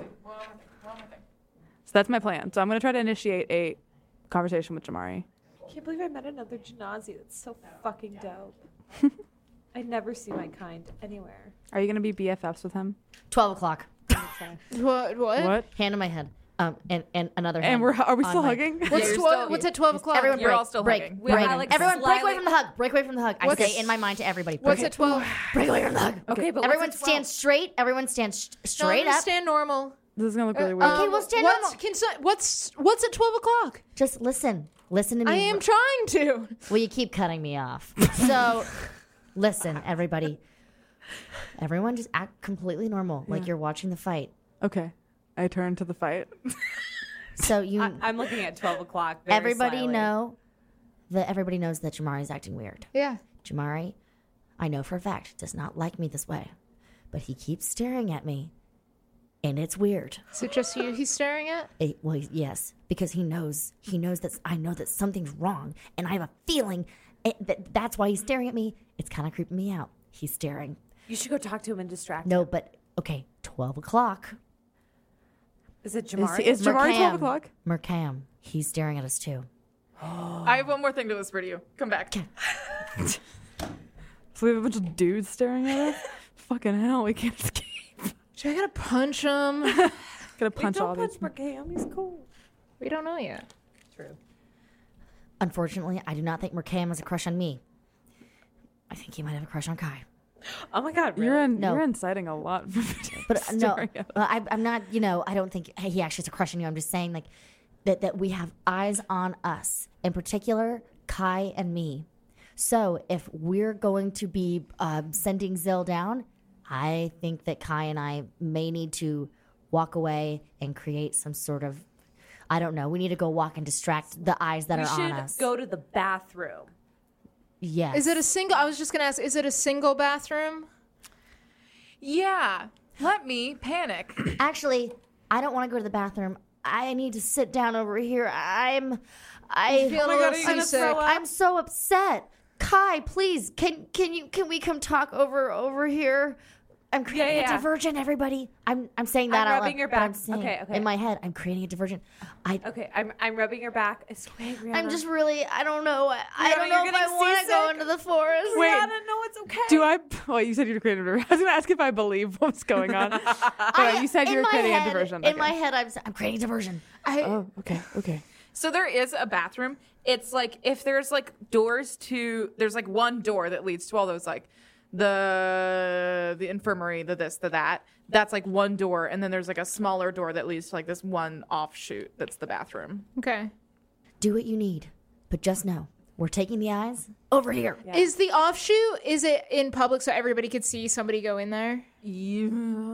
So that's my plan. So I'm gonna try to initiate a conversation with Jamari. I can't believe I met another Janazi. That's so fucking dope. I never see my kind anywhere. Are you gonna be B F Fs with him? Twelve o'clock. What? What? What? Hand on my head. Um, and, and another hand. And we're are we on still my- hugging? What's Yeah, you're twelve? still- What's at twelve o'clock? Everyone You're break, all still break, hugging. We break. are, like, Everyone break away slightly- from the hug. Break away from the hug. I What's- say in my mind to everybody. Break What's it. at twelve? Break away from the hug. Okay, but Everyone what's at twelve? stand straight. Everyone stand sh- No, I'm straight gonna up. stand normal. This is gonna look really Uh, weird. Okay, um, we'll stand what's, normal. Can, so- what's what's at twelve o'clock? Just listen. Listen to me. I am trying to. Well, you keep cutting me off. So, listen, everybody. Everyone just act completely normal, like you're watching the fight. Okay, I turn to the fight. So you, I, I'm looking at twelve o'clock. Very everybody slyly. know that everybody knows that Jamari's acting weird. Yeah. Jamari, I know for a fact, does not like me this way, but he keeps staring at me, and it's weird. Is it just you he's staring at? It, well, yes, because he knows he knows that I know that something's wrong, and I have a feeling it, that that's why he's staring at me. It's kind of creeping me out. He's staring. You should go talk to him and distract No, him. but okay, twelve o'clock. Is it Is, Jamari? is Jamari twelve o'clock? Mercam, he's staring at us too. I have one more thing to whisper to you. Come back. So we have a bunch of dudes staring at us? Fucking hell, we can't escape. Should I gotta punch him? Gonna Wait, punch all don't these. punch Mercam. He's cool. We don't know yet. True. Unfortunately, I do not think Mercam has a crush on me. I think he might have a crush on Kai. Oh my god, really? You're in, No. you're inciting a lot. But uh, no, Staring at us. uh, I, I'm not. You know, I don't think hey, he actually has a crush on you. I'm just saying, like that that we have eyes on us, in particular, Kai and me. So if we're going to be um, sending Zill down, I think that Kai and I may need to walk away and create some sort of, I don't know. We need to go walk and distract the eyes that We are on should us. go to the bathroom. Yes. Is it a single? I was just gonna ask. Is it a single bathroom? Yeah. Let me panic. Actually, I don't want to go to the bathroom. I need to sit down over here. I'm, I feel Oh my a God, little are you gonna seasick. throw up? I'm so upset. Kai, please, can can you can we come talk over over here? I'm creating Yeah, yeah. a diversion, everybody. I'm I'm saying that I'm out rubbing loud, your but back. I'm saying Okay, okay. in my head, I'm creating a diversion. I Okay, I'm I'm rubbing your back. It's okay, Rihanna. I'm just really I don't know. I, I don't Rihanna, know you're if I getting want to go seasick. into the forest. Wait. Rihanna, no, it's okay. Do I? Well, you said you're creating a diversion. I was going to ask if I believe what's going on. But you said in you were my creating head, a diversion. In Okay. my head, I'm s- I'm creating a diversion. I, Oh, okay, okay. So there is a bathroom. It's like if there's like doors to there's like one door that leads to all those like the the infirmary, the this, the that. That's like one door, and then there's like a smaller door that leads to like this one offshoot that's the bathroom. okay. Do what you need, but just know we're taking the eyes over here. Is the offshoot? Is it in public so everybody could see somebody go in there? You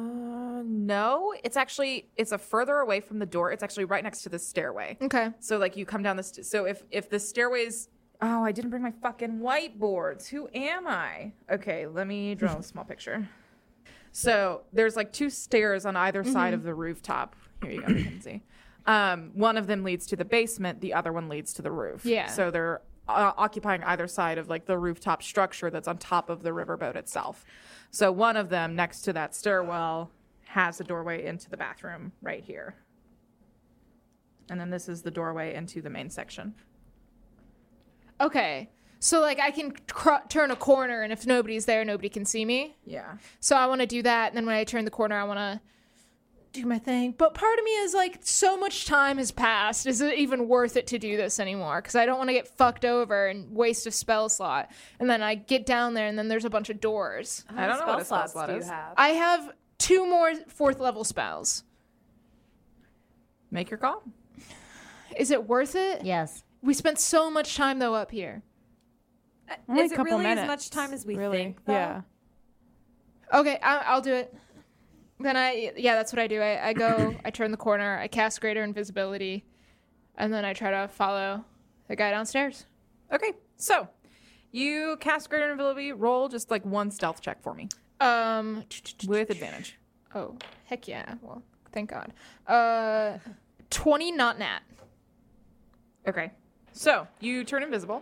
no, it's actually it's a further away from the door. It's actually right next to the stairway. Okay. So like you come down the st- so if if the stairways oh I didn't bring my fucking whiteboards. Who am I? Okay, let me draw a small picture. So there's like two stairs on either side of the rooftop. Here you go, Mackenzie. Um, one of them leads to the basement. The other one leads to the roof. Yeah. So they're uh, occupying either side of like the rooftop structure that's on top of the riverboat itself. So one of them next to that stairwell has a doorway into the bathroom right here. And then this is the doorway into the main section. Okay. So like I can cr- turn a corner, and if nobody's there, nobody can see me. Yeah. So I want to do that, and then when I turn the corner, I want to do my thing. But part of me is like, so much time has passed. Is it even worth it to do this anymore? Because I don't want to get fucked over and waste a spell slot. And then I get down there, and then there's a bunch of doors. I don't know what a spell slots slot do you is. have? I have two more fourth level spells. Make your call. Is it worth it? Yes. We spent so much time though up here. Only Is a it couple really minutes. as much time as we really. think? Though? Yeah. Okay, I, I'll do it. Then I, yeah, that's what I do. I, I go, I turn the corner, I cast Greater Invisibility, and then I try to follow the guy downstairs. Okay. So you cast Greater Invisibility. Roll just like one stealth check for me Um, with advantage. oh, heck yeah. Well, thank God. Uh, twenty, not nat. Okay. So you turn invisible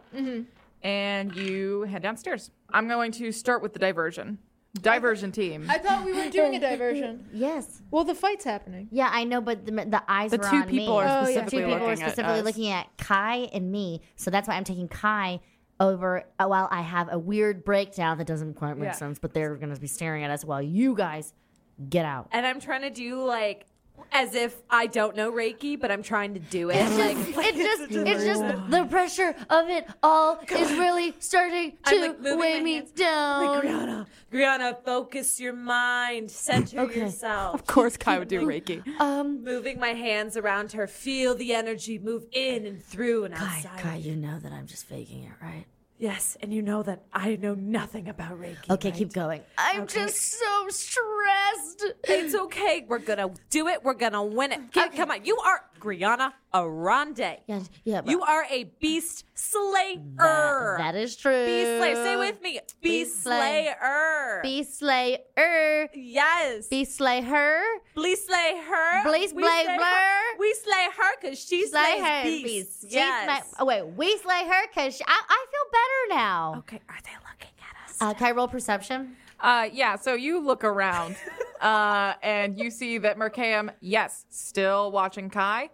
and you head downstairs. I'm going to start with the diversion. Diversion team. I thought we were doing a diversion. Yes. Well, the fight's happening. Yeah, I know, but the, the eyes The were two on people me. are Oh, yeah. Two specifically people are looking at specifically us. looking at Kai and me, so that's why I'm taking Kai over uh, while I have a weird breakdown that doesn't quite make Yeah. sense, but they're going to be staring at us while you guys get out. And I'm trying to do like as if I don't know Reiki, but I'm trying to do it. It's like, just, it's just, it's just the pressure of it all is really starting I'm, to like, moving weigh my me hands. down. like, Brianna, Brianna, focus your mind, center Okay. yourself. Of course, Kai would do Reiki. Um, Moving my hands around her, feel the energy move in and through and Kai, outside. Kai, you know that I'm just faking it, right? Yes, and you know that I know nothing about Reiki. Okay, right? keep going. I'm Okay. just so stressed. It's okay. We're gonna do it. We're gonna win it. Okay, come on. You are Griana Arande. Yeah, yeah. But You are a beast slayer. that, that is true. beast slayer. Say with me. Beast Beast slay. slayer. Beast slayer. Yes. Beast slay her. Please slay her. Blease, We blay, slay blur. her. We slay her because she Slay slays her. beasts. Beast. She's Yes. my- oh wait, we slay her because I, I feel better now. Okay. Are they looking at us? Uh, can I roll perception? Uh, yeah, so you look around uh, and you see that Mercaeum, yes, still watching Kai.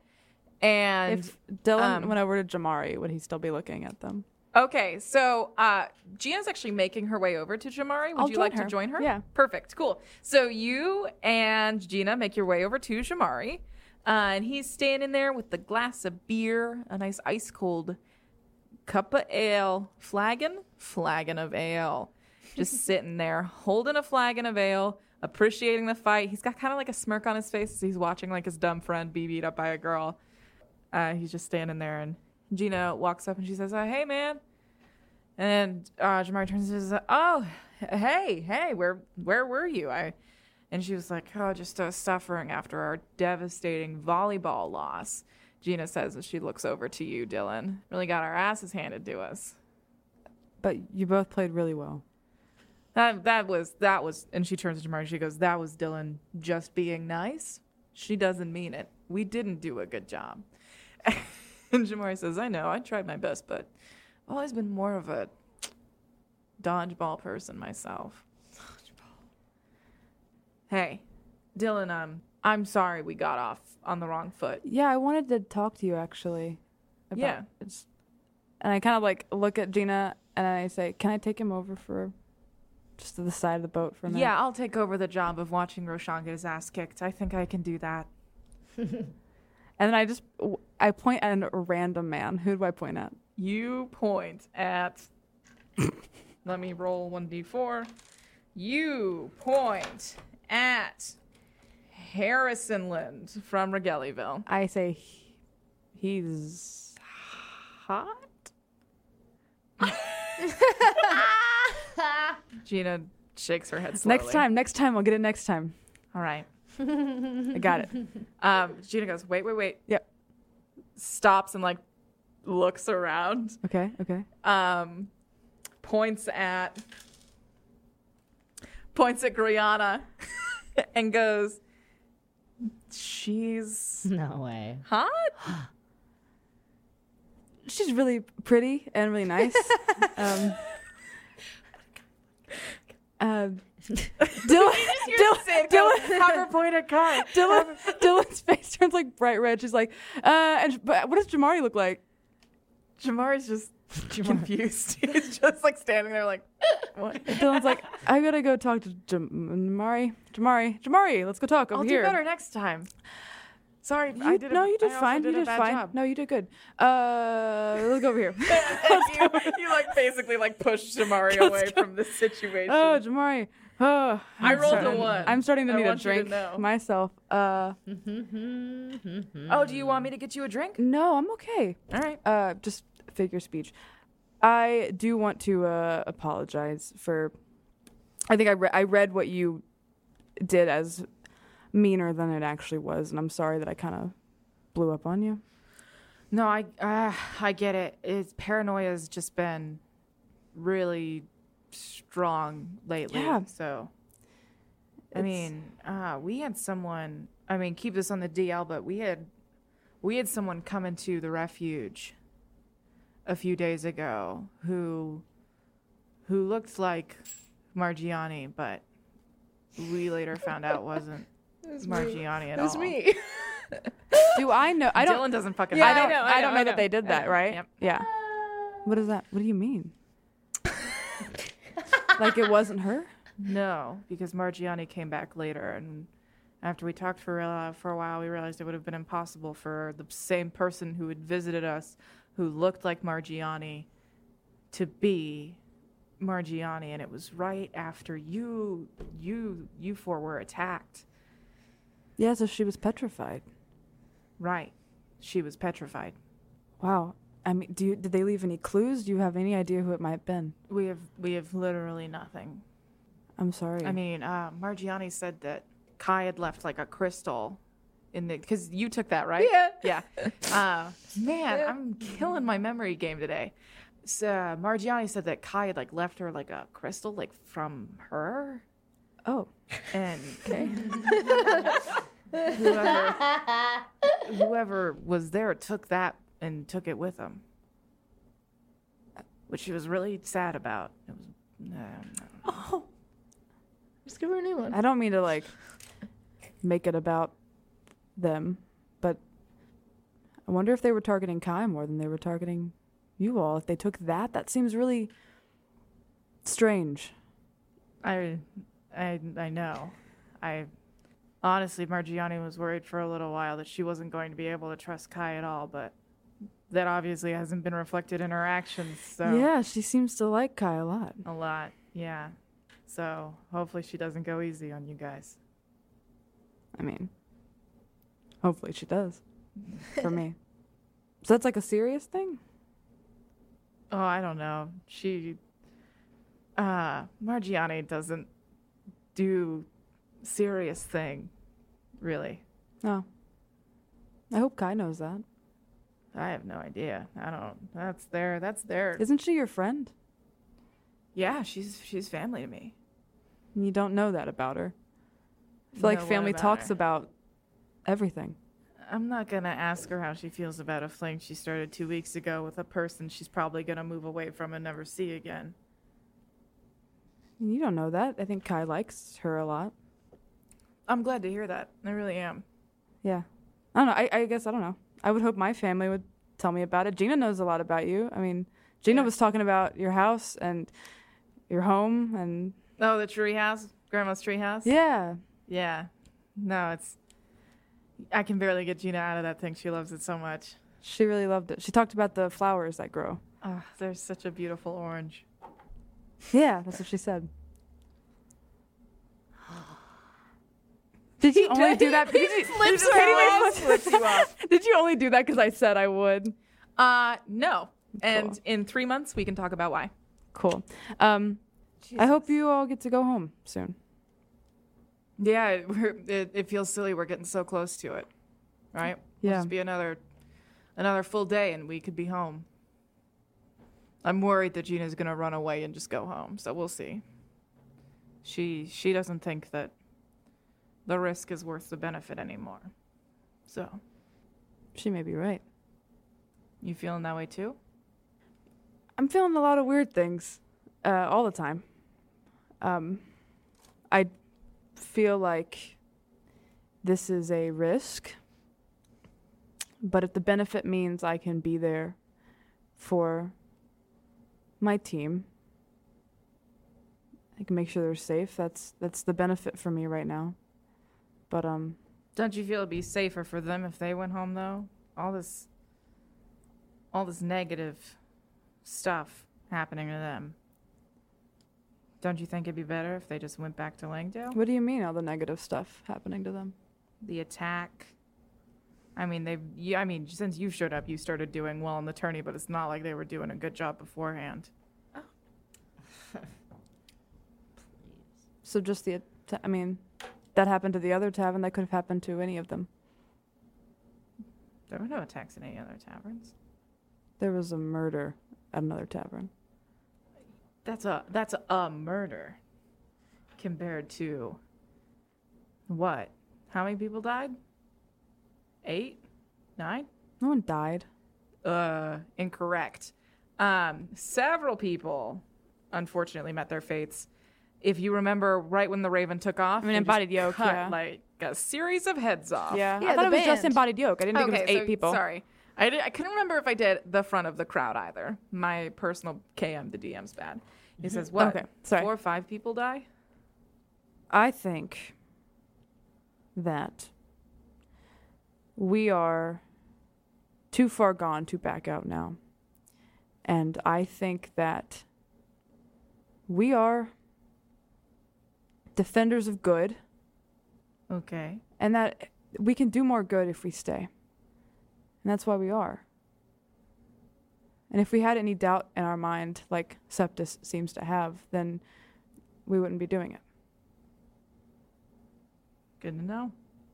And If Dylan um, went over to Jamari, would he still be looking at them? okay, so uh, Gina's actually making her way over to Jamari. Would I'll you join like her. to join her? Yeah. Perfect, cool. So you and Gina make your way over to Jamari. Uh, and he's standing there with the glass of beer, a nice ice cold cup of ale, flagon, flagon of ale. Just sitting there, holding a flagon of ale, appreciating the fight. He's got kind of like a smirk on his face as he's watching like his dumb friend be beat up by a girl. Uh, he's just standing there, and Gina walks up and she says, uh, "Hey, man." And uh, Jamari turns and says, "Oh, hey, hey, where where were you? I And she was like, oh, just uh, suffering after our devastating volleyball loss. Gina says as she looks over to you, Dylan. Really got our asses handed to us. But you both played really well. That that was, that was, and she turns to Jamari and she goes, that was Dylan just being nice. She doesn't mean it. We didn't do a good job. And Jamari says, I know, I tried my best, but I've always been more of a dodgeball person myself. Hey, Dylan, um, I'm sorry we got off on the wrong foot. Yeah, I wanted to talk to you actually. About Yeah. It's, and I kind of like look at Gina and I say, can I take him over for just to the side of the boat for a minute? Yeah, I'll take over the job of watching Roshan get his ass kicked. I think I can do that. And then I just, I point at a random man. Who do I point at? You point at. Let me roll one d four. You point at Harrison Lind from Regellyville. I say, "He- he's hot? Gina shakes her head slowly. Next time, next time. I'll get it next time. All right. I got it. Um, Gina goes, wait, wait, wait. Yep. Stops and like looks around. Okay, okay. Um, points at points at Griana and goes, she's No way. hot? She's really pretty and really nice. um, uh, Dylan, Dylan, Dylan, Have her point at Kai. Dylan, Dylan's face turns like bright red. She's like, uh, and but what does Jamari look like? Jamari's just confused. He's just like standing there like, what? Dylan's like, I gotta go talk to Jamari. Jamari, Jamari, let's go talk over I'll here. do better next time. Sorry, You, I did. A, no, you did I also fine. Did you a did bad fine. Job. No, you did good. Uh, let's go over here. you, you like basically like push Jamari away from this situation. Oh, Jamari. Oh, I I'm rolled a starting- one. I'm starting to I need a want you to drink know. myself. Uh, Oh, do you want me to get you a drink? no, I'm okay. All right. Uh, just figure speech. I do want to uh, apologize for. I think I re- I read what you did as meaner than it actually was, and I'm sorry that I kind of blew up on you. No, I uh, I get it. It's paranoia's just been really strong lately. Yeah. So, I It's- mean, uh, we had someone. I mean, keep this on the D L, but we had we had someone come into the refuge a few days ago who who looked like Margiani, but we later found out wasn't Margiani at all. That's me. Do I know? I don't. Dylan doesn't fucking. Yeah, I I don't. know, I, I don't know, know I that know. they did that, right? Yep. Yeah. What is that? What do you mean? Like it wasn't her? No, because Margiani came back later, and after we talked for uh, for a while, we realized it would have been impossible for the same person who had visited us, who looked like Margiani, to be Margiani, and it was right after you, you, you four were attacked. Yeah. So she was petrified. Right, she was petrified. Wow. I mean, do you, did they leave any clues? Do you have any idea who it might have been? We have we have literally nothing. I'm sorry. I mean, uh, Margiani said that Kai had left like a crystal in the because you took that, right? Yeah. Yeah. Uh, man, I'm killing my memory game today. So uh, Margiani said that Kai had like left her like a crystal like from her, oh, and whoever whoever was there took that and took it with them, which she was really sad about. It was. Uh, Just give her a new one. I don't mean to like make it about them, but I wonder if they were targeting Kai more than they were targeting you all. If they took that, that seems really strange. I, I, I know. I honestly, Margiani was worried for a little while that she wasn't going to be able to trust Kai at all, but that obviously hasn't been reflected in her actions. So Yeah, she seems to like Kai a lot. a lot, yeah. So hopefully she doesn't go easy on you guys. I mean, hopefully she does. For me. So that's like a serious thing? Oh, I don't know. She, uh, Margiani doesn't do serious thing, really. Oh. I hope Kai knows that. I have no idea. I don't. That's their. That's their. Isn't she your friend? Yeah, she's she's family to me. You don't know that about her. I feel Know like what family about talks her? about everything. I'm not gonna ask her how she feels about a fling she started two weeks ago with a person she's probably gonna move away from and never see again. You don't know that. I think Kai likes her a lot. I'm glad to hear that. I really am. Yeah. I don't know. I, I guess I don't know. I would hope my family would tell me about it. Gina knows a lot about you. I mean, Gina Yeah. was talking about your house and your home and Oh, the tree house, Grandma's tree house. yeah. Yeah. No, it's. I can barely get Gina out of that thing. She loves it so much. She really loved it. She talked about the flowers that grow. Oh, they're such a beautiful orange. Yeah, that's what she said. Did you only do that? Did you, Flips did, her anyway, off, flips you off. did you only do that because I said I would? Uh, no. And Cool. in three months, we can talk about why. Cool. Um, I hope you all get to go home soon. Yeah, it, we're, it, it feels silly. We're getting so close to it, right? It'll Yeah. just be another, another full day, and we could be home. I'm worried that Gina's gonna run away and just go home. So we'll see. She she doesn't think that the risk is worth the benefit anymore. So She may be right. you feeling that way too? I'm feeling a lot of weird things uh, all the time. Um, I feel like this is a risk, but if the benefit means I can be there for my team, I can make sure they're safe. That's that's the benefit for me right now. But um, Don't you feel it'd be safer for them if they went home though? All this, all this negative stuff happening to them. Don't you think it'd be better if they just went back to Langdale? what do you mean all the negative stuff happening to them? The attack. I mean, they've. Yeah, I mean, since you showed up, you started doing well in the tourney, but it's not like they were doing a good job beforehand. So just the, att- I mean, that happened to the other tavern. That could have happened to any of them. There were no attacks in any other taverns. There was a murder at another tavern. That's a that's a murder compared to what? How many people died? Eight? Nine? No one died. Uh, incorrect. Um, several people unfortunately met their fates. If you remember, right when the Raven took off, I mean, they just Embodied Yoke, cut, yeah. like a series of heads off. Yeah, Yeah, I thought the it was just band. Embodied Yoke. I didn't think it was eight so- people. Sorry, I did, I couldn't remember if I did the front of the crowd either. My personal K M, the D M's bad. He says, "What? Okay, sorry. Four or five people die." I think that we are too far gone to back out now. And I think that we are defenders of good, Okay. and that we can do more good if we stay. And that's why we are. And if we had any doubt in our mind, like Septus seems to have, then we wouldn't be doing it. Good to know.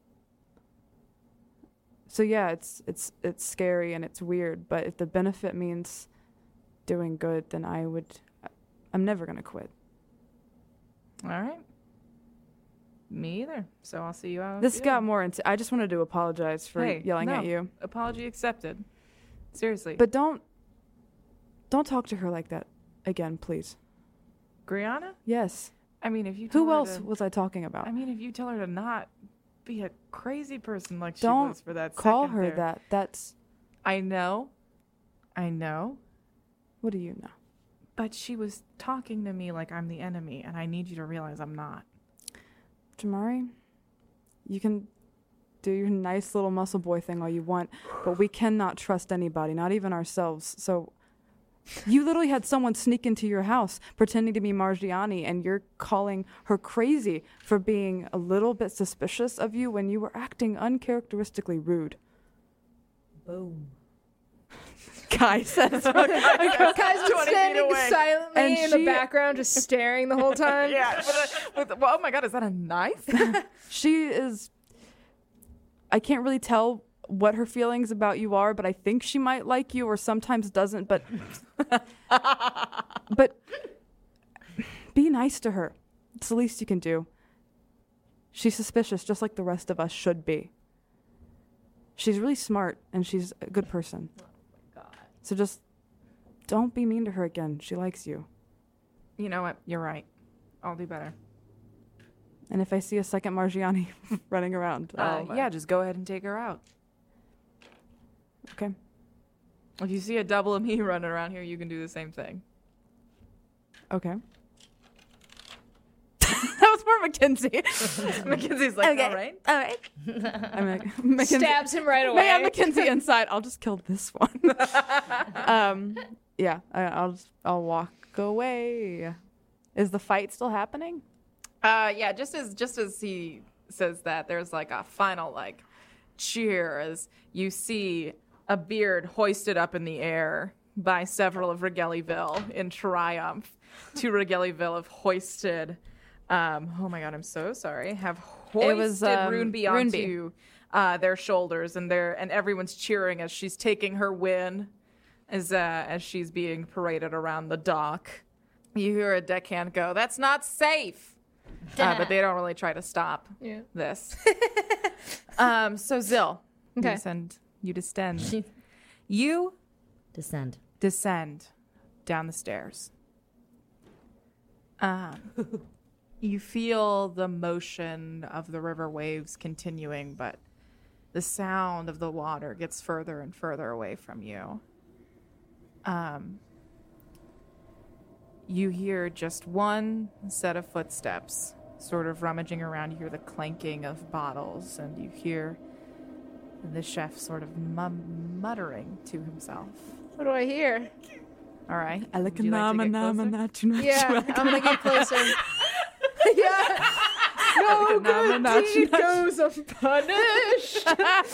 So yeah, it's it's it's scary and it's weird, but if the benefit means doing good, then I would I'm never going to quit. All right. Me either. So I'll see you out. This got more into I just wanted to apologize for Hey, yelling no. at you. Apology accepted. Seriously. But don't don't talk to her like that again, please. Griana? Yes. I mean, if you tell Who her else to- was I talking about? I mean, if you tell her to not be a crazy person like she Don't was for that Call second her there. that. That's I know. I know. what do you know? But she was talking to me like I'm the enemy, and I need you to realize I'm not. Jamari, you can do your nice little muscle boy thing all you want, but we cannot trust anybody, not even ourselves. So you literally had someone sneak into your house pretending to be Margiani, and you're calling her crazy for being a little bit suspicious of you when you were acting uncharacteristically rude. Boom. Kai says. Kai's been twenty feet standing away. silently And in she- the background, just staring the whole time. Yeah. With a, with, well, oh my God, is that a knife? She is. I can't really tell what her feelings about you are, but I think she might like you, or sometimes doesn't. But, but, be nice to her. It's the least you can do. She's suspicious, just like the rest of us should be. She's really smart, and she's a good person. Oh my God. So just don't be mean to her again. She likes you. You know what? You're right. I'll do better. And if I see a second Margiani running around, Uh, I'll, yeah, just go ahead and take her out. okay. If you see a double of me running around here, you can do the same thing. Okay. That was more Mackenzie. Mackenzie's like, all right. All right. I'm like, Mackenzie, Stabs him right away. May I have Mackenzie inside? I'll just kill this one. um, yeah, I, I'll just, I'll walk away. Is the fight still happening? Uh, yeah, just as just as he says that, there's like a final like cheer as you see a beard hoisted up in the air by several of Regellyville in triumph. Two Regellyville have hoisted. Um, oh my God, I'm so sorry. Have hoisted It was, um, Runeby Runeby. onto uh, their shoulders, and they're and everyone's cheering as she's taking her win, as uh, as she's being paraded around the dock. You hear a deckhand go, "That's not safe," uh, but they don't really try to stop Yeah. this. um, so Zill, Okay. you descend. You descend. You Descend. descend down the stairs. Um, you feel the motion of the river waves continuing, but the sound of the water gets further and further away from you. Um, you hear just one set of footsteps sort of rummaging around. You hear the clanking of bottles, and you hear the chef sort of mum- muttering to himself. What do I hear? All right. I like a Would you like to nama get nama closer? nachu nachu. Yeah, I'm gonna get closer. Yeah. No Nama, good nachu, deed nachu. goes unpunished.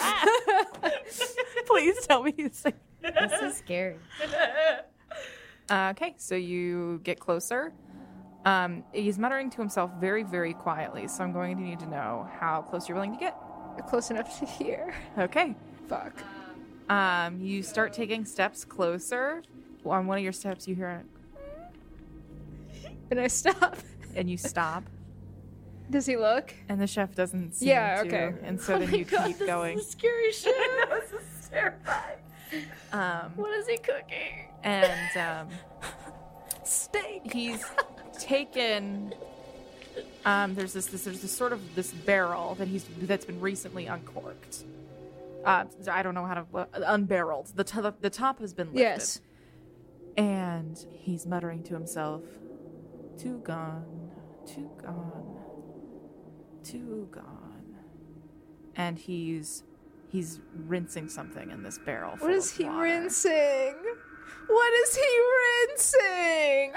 Please tell me you say. This is scary. Uh, okay, so you get closer. Um, he's muttering to himself very, very quietly, so I'm going to need to know how close you're willing to get. Close enough to hear. Okay. Fuck. Um, you start taking steps closer. On one of your steps, you hear it, And I stop. and you stop, Does he look? and the chef doesn't seem Yeah, to. okay. And so then you keep going. Scary shit. This is terrifying. Um, What is he cooking? and um, Steak. he's taken um there's this, this there's this sort of this barrel that he's that's been recently uncorked. uh I don't know how to uh, unbarreled. The, t- the top has been lifted. Yes. And he's muttering to himself, "Two gone, two gone, two gone." And he's he's rinsing something in this barrel. What full is of he water. rinsing? What is he rinsing?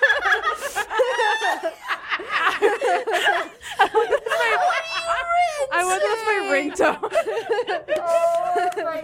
I want that's my ringtone. Oh my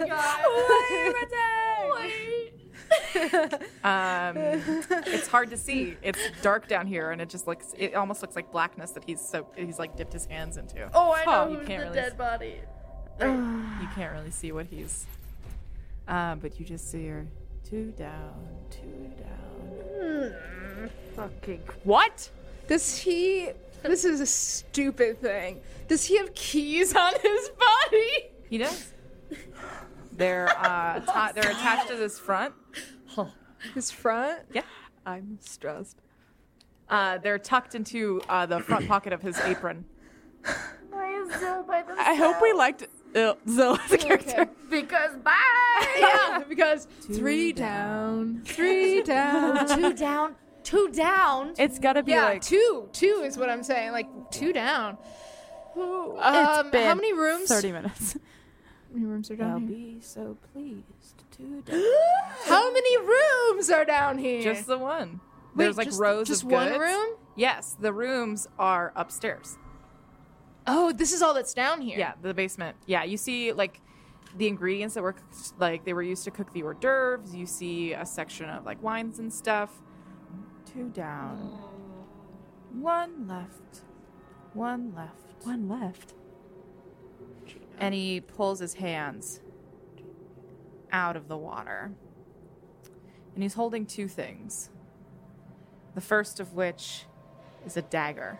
god. Um, it's hard to see. It's dark down here, and it just looks. It almost looks like blackness that he's so he's like dipped his hands into. Oh, I Oh, know you who's can't the really dead body. You can't really see what he's. Um, but you just see her two down, two down. Fucking. What? Does he? This is a stupid thing. Does he have keys on his body? He does. They're uh, ta- they're attached to this front. His front? Yeah. I'm stressed. Uh, they're tucked into uh, the front pocket of his apron. Why is Zill by themselves? I hope we liked uh, Zill as a character. Okay. Because bye. Yeah, because three down, three down. two down, two down. It's gotta be Yeah, like two. Two is what I'm saying. Like two down. it's Um, been how many rooms? thirty minutes. How many rooms are I'll down here? be so pleased to down. How many rooms are down here? Just the one. Wait, There's like just- rows just of one goods. room? Yes, the rooms are upstairs. Oh, this is all that's down here. Yeah, the basement. Yeah, you see like the ingredients that were cooked, like they were used to cook the hors d'oeuvres. You see a section of like wines and stuff. Two down. One left. One left. One left. And he pulls his hands out of the water. And he's holding two things. The first of which is a dagger.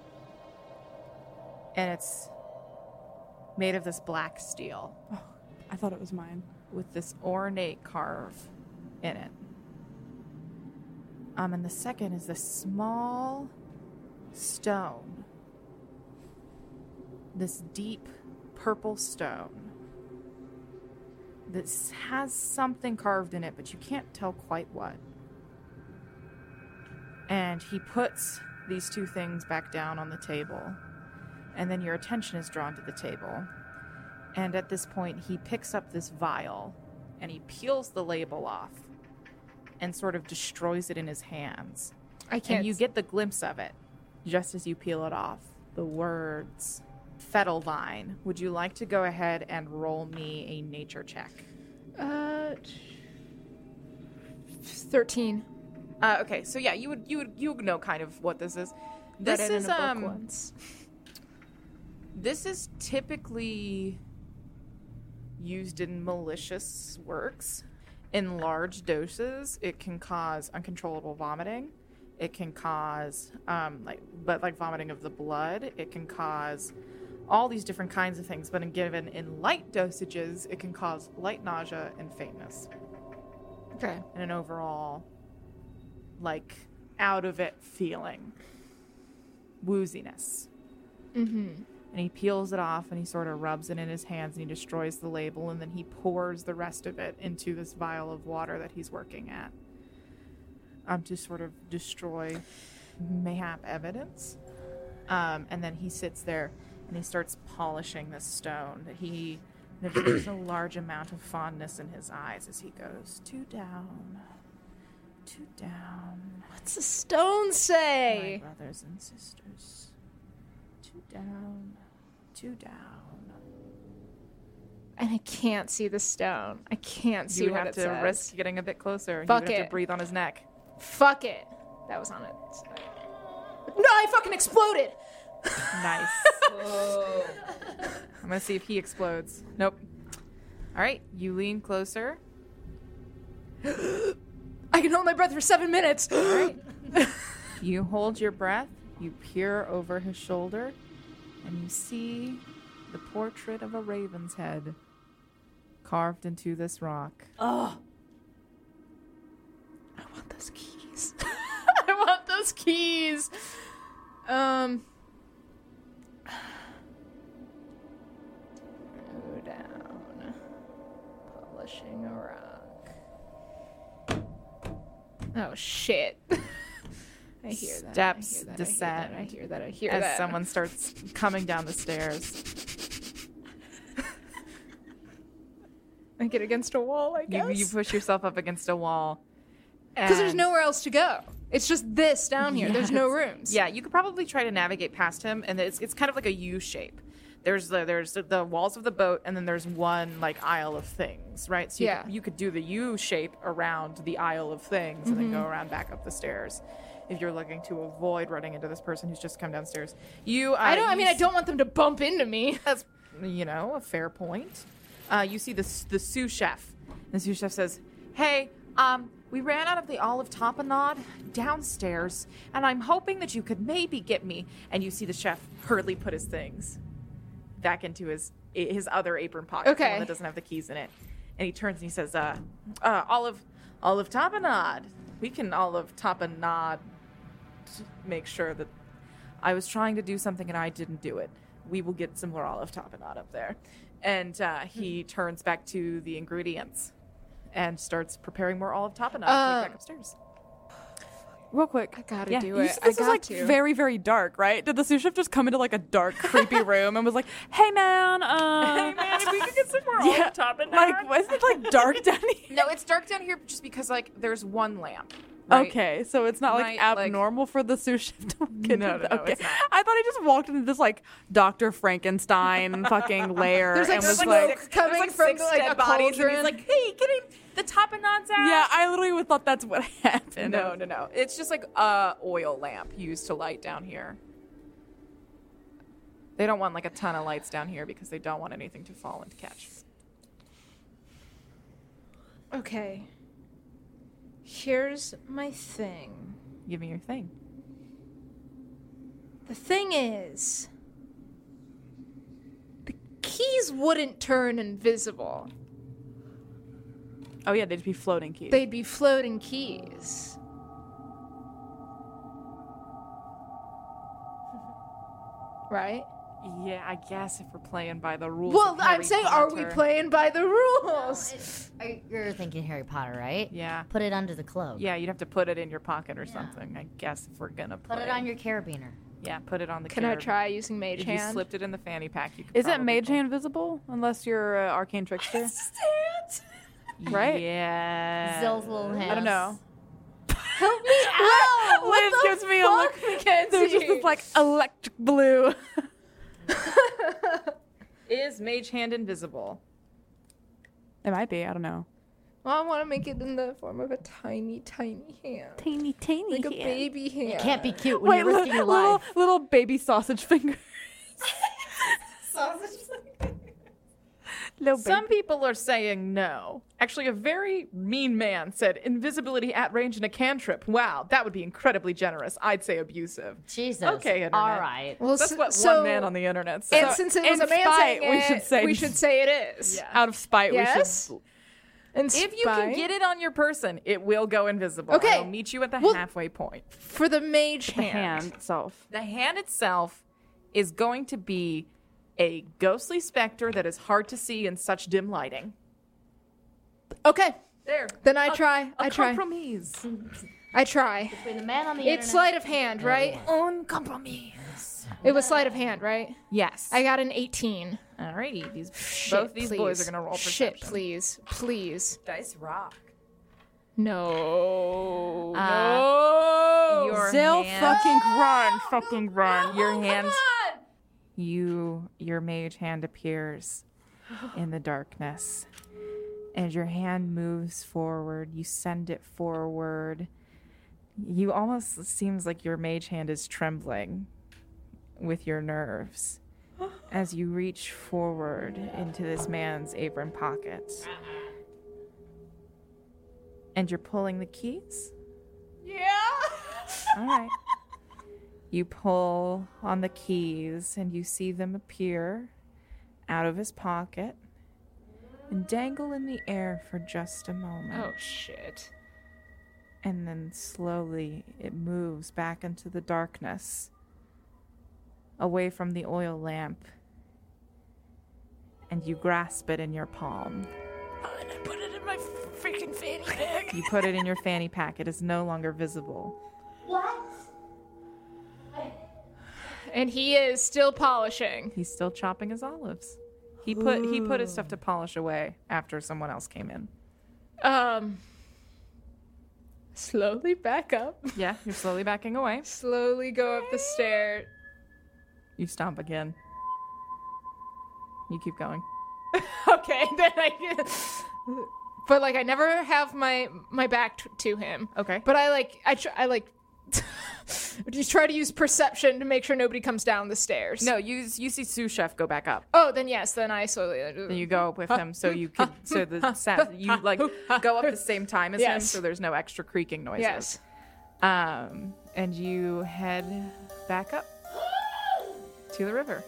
And it's made of this black steel I thought it was mine. with this ornate carve in it. Um, and the second is this small stone. This deep purple stone that has something carved in it, but you can't tell quite what. And he puts these two things back down on the table, and then your attention is drawn to the table. And at this point, he picks up this vial, and he peels the label off, and sort of destroys it in his hands. I can't. And you get the glimpse of it, just as you peel it off. The words, Fedelvine. Would you like to go ahead and roll me a nature check? Uh, thirteen. Uh, okay, so yeah, you would you would you would know kind of what this is. This Read it is in a book um once. this is typically used in malicious works. In large doses, it can cause uncontrollable vomiting. It can cause um like but like vomiting of the blood. It can cause all these different kinds of things, but in given in light dosages, it can cause light nausea and faintness. Okay. And an overall, like, out of it feeling. Wooziness. Mm-hmm. And he peels it off and he sort of rubs it in his hands and he destroys the label and then he pours the rest of it into this vial of water that he's working at. Um, to sort of destroy mayhap evidence. Um, and then he sits there and he starts polishing this stone. He there's, there's a large amount of fondness in his eyes as he goes, two down, two down. What's the stone My say? brothers and sisters, two down, two down. And I can't see the stone. I can't see You what have it to says. risk getting a bit closer. Fuck you would have it. to breathe on his neck. Fuck it. That was on it. No, I fucking exploded. Nice. I'm gonna see if he explodes. Nope. All right, you lean closer. I can hold my breath for seven minutes. All right. You hold your breath. You peer over his shoulder, and you see the portrait of a raven's head carved into this rock. Oh, I want those keys. I want those keys. Um. Go down. Polishing a rock. Oh shit. I hear that. Steps I hear that, descend I hear that. I hear that. I hear as that. someone starts coming down the stairs. I get against a wall, I You, guess. you push yourself up against a wall. Because there's and- nowhere else to go. It's just this down here. There's no rooms. Yeah, you could probably try to navigate past him, and it's it's kind of like a U shape. There's the there's the, the walls of the boat, and then there's one like aisle of things, right? So you, Yeah. could, you could do the U shape around the aisle of things, and then go around back up the stairs. If you're looking to avoid running into this person who's just come downstairs, you uh, I don't. I you mean, I s- don't want them to bump into me. That's you know a fair point. Uh, you see the the sous chef. The sous chef says, "Hey, um, we ran out of the olive tapenade downstairs, and I'm hoping that you could maybe get me." And you see the chef hurriedly put his things back into his his other apron pocket, the Okay. one that doesn't have the keys in it. And he turns and he says, "Uh, uh, olive olive tapenade. We can olive tapenade. Make sure that I was trying to do something and I didn't do it. We will get some more olive tapenade up there." And uh, he turns back to the ingredients and starts preparing more olive tapenade to Uh, take back upstairs. Real quick. I gotta Yeah. do You it. said I this got was like to. very, very dark, right? Did the sous chef just come into like a dark, creepy room and was like, "Hey, man, um, Hey man, if we could get some more yeah, olive tapenade. like, wasn't it like dark down here?" No, it's dark down here just because like there's one lamp. right? Okay, so it's not like Right, like- abnormal for the sous chef to walk into No, no, the- no, okay. it's not. I thought he just walked into this like Doctor Frankenstein fucking lair There's, like, and was smoke like, There's coming like from, six like, dead a bodies, and cauldron. he's like, "Hey, get him the tapenades out." yeah, I literally thought that's what happened. No, no, no. It's just like a oil lamp used to light down here. They don't want like a ton of lights down here because they don't want anything to fall and catch. Okay. Here's my thing. Give me your thing. The thing is, the keys wouldn't turn invisible. Oh yeah, they'd be floating keys. They'd be floating keys. Right? Yeah, I guess if we're playing by the rules. Well, of I'm Harry saying, are we Potter. playing by the rules? Are you- You're thinking Harry Potter, right? Yeah. Put it under the cloak. Yeah, you'd have to put it in your pocket or something. I guess if we're gonna play. Put it on your carabiner. Yeah, put it on the. Can I carab- try using Mage If you Hand? slipped it in the fanny pack, you could. Is it probably mage pull- hand visible unless you're uh, arcane trickster? Right? Yeah. Zill's little hands. I don't know. Help me out! Liz gives me a look. Mackenzie? There's just this like electric blue. Is mage hand invisible? It might be. I don't know. Well, I want to make it in the form of a tiny, tiny hand. Teeny, teeny. Like a baby hand. It can't be cute when Wait, you're little, risking your little, life. little baby sausage finger. Little Some people are saying no. Actually, a very mean man said invisibility at range in a cantrip. Wow, that would be incredibly generous. I'd say abusive. Jesus. Okay, Internet. All right. Well, That's so, what so, one man on the internet said. And since it was in a man spite, saying we it, should say- we should say it is. Yeah. out of spite, Yes? we should. And If you can get it on your person, it will go invisible. Okay. It'll meet you at the Well- halfway point. for the mage The hand. hand itself. The hand itself is going to be a ghostly specter that is hard to see in such dim lighting. Okay, There. then I try. A I try. compromise. I try. Between the man on the It's internet. sleight of hand, right? Un compromise. It was sleight of hand, right? Yes. I got an eighteen. Alrighty. These Shit, both these boys please. are gonna roll Shit, perception. please, please. Dice rock. No. Uh, no. Your Zill, hand, fucking run, fucking run. your hand, you, your mage hand appears in the darkness, and your hand moves forward. You send it forward. You almost it seems like your mage hand is trembling with your nerves as you reach forward into this man's apron pockets. And you're pulling the keys? Yeah. All right. You pull on the keys and you see them appear out of his pocket and dangle in the air for just a moment. Oh shit. And then slowly it moves back into the darkness, away from the oil lamp. And you grasp it in your palm. And I put it in my freaking fanny bag. You put it in your fanny pack. It is no longer visible. And he is still polishing. He's still chopping his olives. He put he put his stuff to polish away after someone else came in. Um. Slowly back up. Yeah, you're slowly backing away. Slowly go up the stair. You stomp again. You keep going. Okay, then I. But like, I never have my my back t- to him. Okay. But I like I tr- I like. Just try to use perception to make sure nobody comes down the stairs. No, you you see sous chef go back up. Oh, then yes, then I slowly. Then you go up with him so you can so the sa- you like go up the same time as him Yes. so there's no extra creaking noises. Yes. Um and you head back up to the river.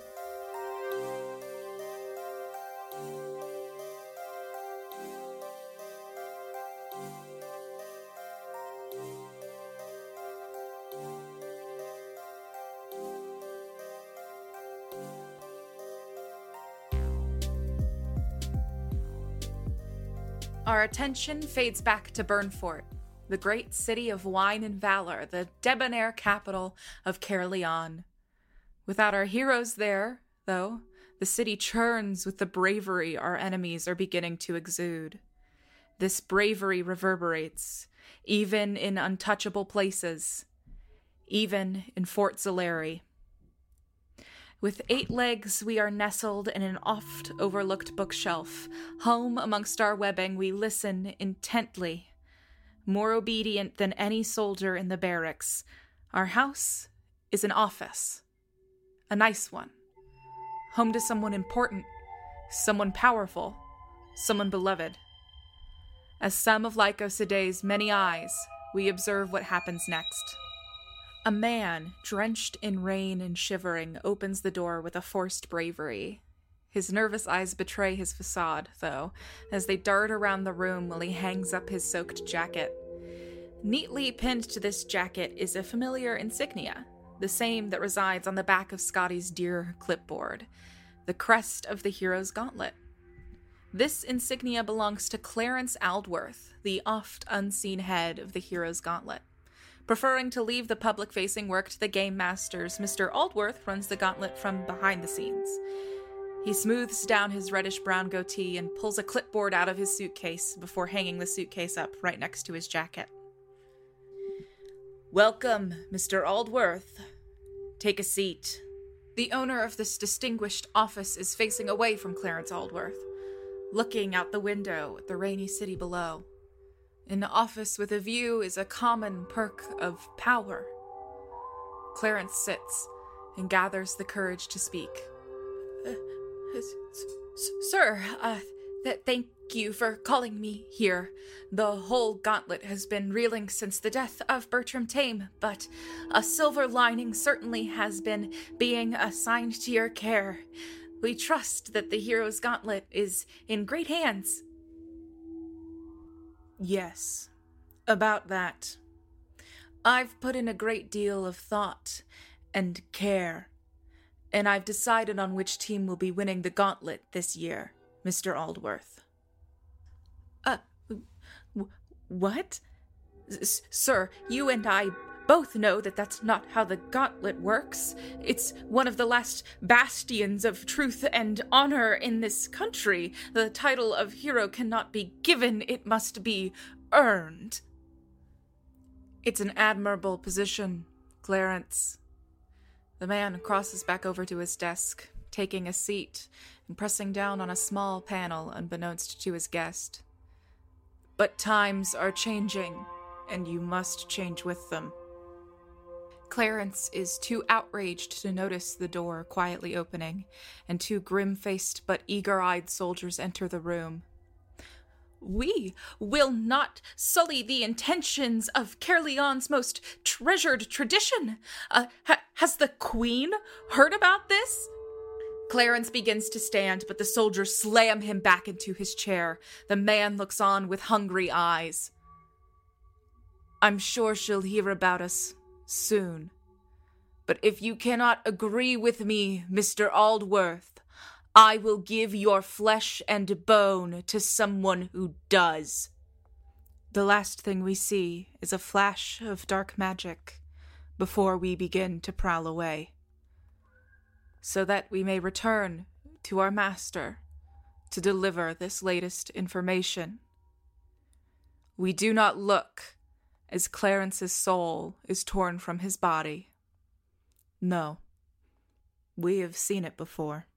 Our attention fades back to Burnfort, the great city of wine and valor, the debonair capital of Caerleon. Without our heroes there, though, the city churns with the bravery our enemies are beginning to exude. This bravery reverberates even in untouchable places, even in Fort Zolari. With eight legs, we are nestled in an oft-overlooked bookshelf. Home amongst our webbing, we listen intently, more obedient than any soldier in the barracks. Our house is an office, a nice one, home to someone important, someone powerful, someone beloved. As some of Lycos Iday's many eyes, we observe what happens next. A man, drenched in rain and shivering, opens the door with a forced bravery. His nervous eyes betray his facade, though, as they dart around the room while he hangs up his soaked jacket. Neatly pinned to this jacket is a familiar insignia, the same that resides on the back of Scotty's dear clipboard, the crest of the hero's gauntlet. This insignia belongs to Clarence Aldworth, the oft-unseen head of the hero's gauntlet. Preferring to leave the public-facing work to the game masters, Mister Aldworth runs the gauntlet from behind the scenes. He smooths down his reddish-brown goatee and pulls a clipboard out of his suitcase before hanging the suitcase up right next to his jacket. Welcome, Mister Aldworth. Take a seat. The owner of this distinguished office is facing away from Clarence Aldworth, looking out the window at the rainy city below. An office with a view is a common perk of power. Clarence sits and gathers the courage to speak. Uh, s- s- sir, uh, th- thank you for calling me here. The whole gauntlet has been reeling since the death of Bertram Tame, but a silver lining certainly has been being assigned to your care. We trust that the hero's gauntlet is in great hands. Yes, about that. I've put in a great deal of thought and care, and I've decided on which team will be winning the gauntlet this year, Mister Aldworth. Uh, w- what? S- sir, you and I both know that that's not how the gauntlet works. It's one of the last bastions of truth and honor in this country. The title of hero cannot be given, it must be earned. It's an admirable position, Clarence. The man crosses back over to his desk, taking a seat and pressing down on a small panel unbeknownst to his guest. But times are changing, and you must change with them. Clarence is too outraged to notice the door quietly opening, and two grim-faced but eager-eyed soldiers enter the room. We will not sully the intentions of Caerleon's most treasured tradition. Uh, ha- has the Queen heard about this? Clarence begins to stand, but the soldiers slam him back into his chair. The man looks on with hungry eyes. I'm sure she'll hear about us soon. But if you cannot agree with me, Mister Aldworth, I will give your flesh and bone to someone who does. The last thing we see is a flash of dark magic before we begin to prowl away, so that we may return to our master to deliver this latest information. We do not look as Clarence's soul is torn from his body. No, we have seen it before.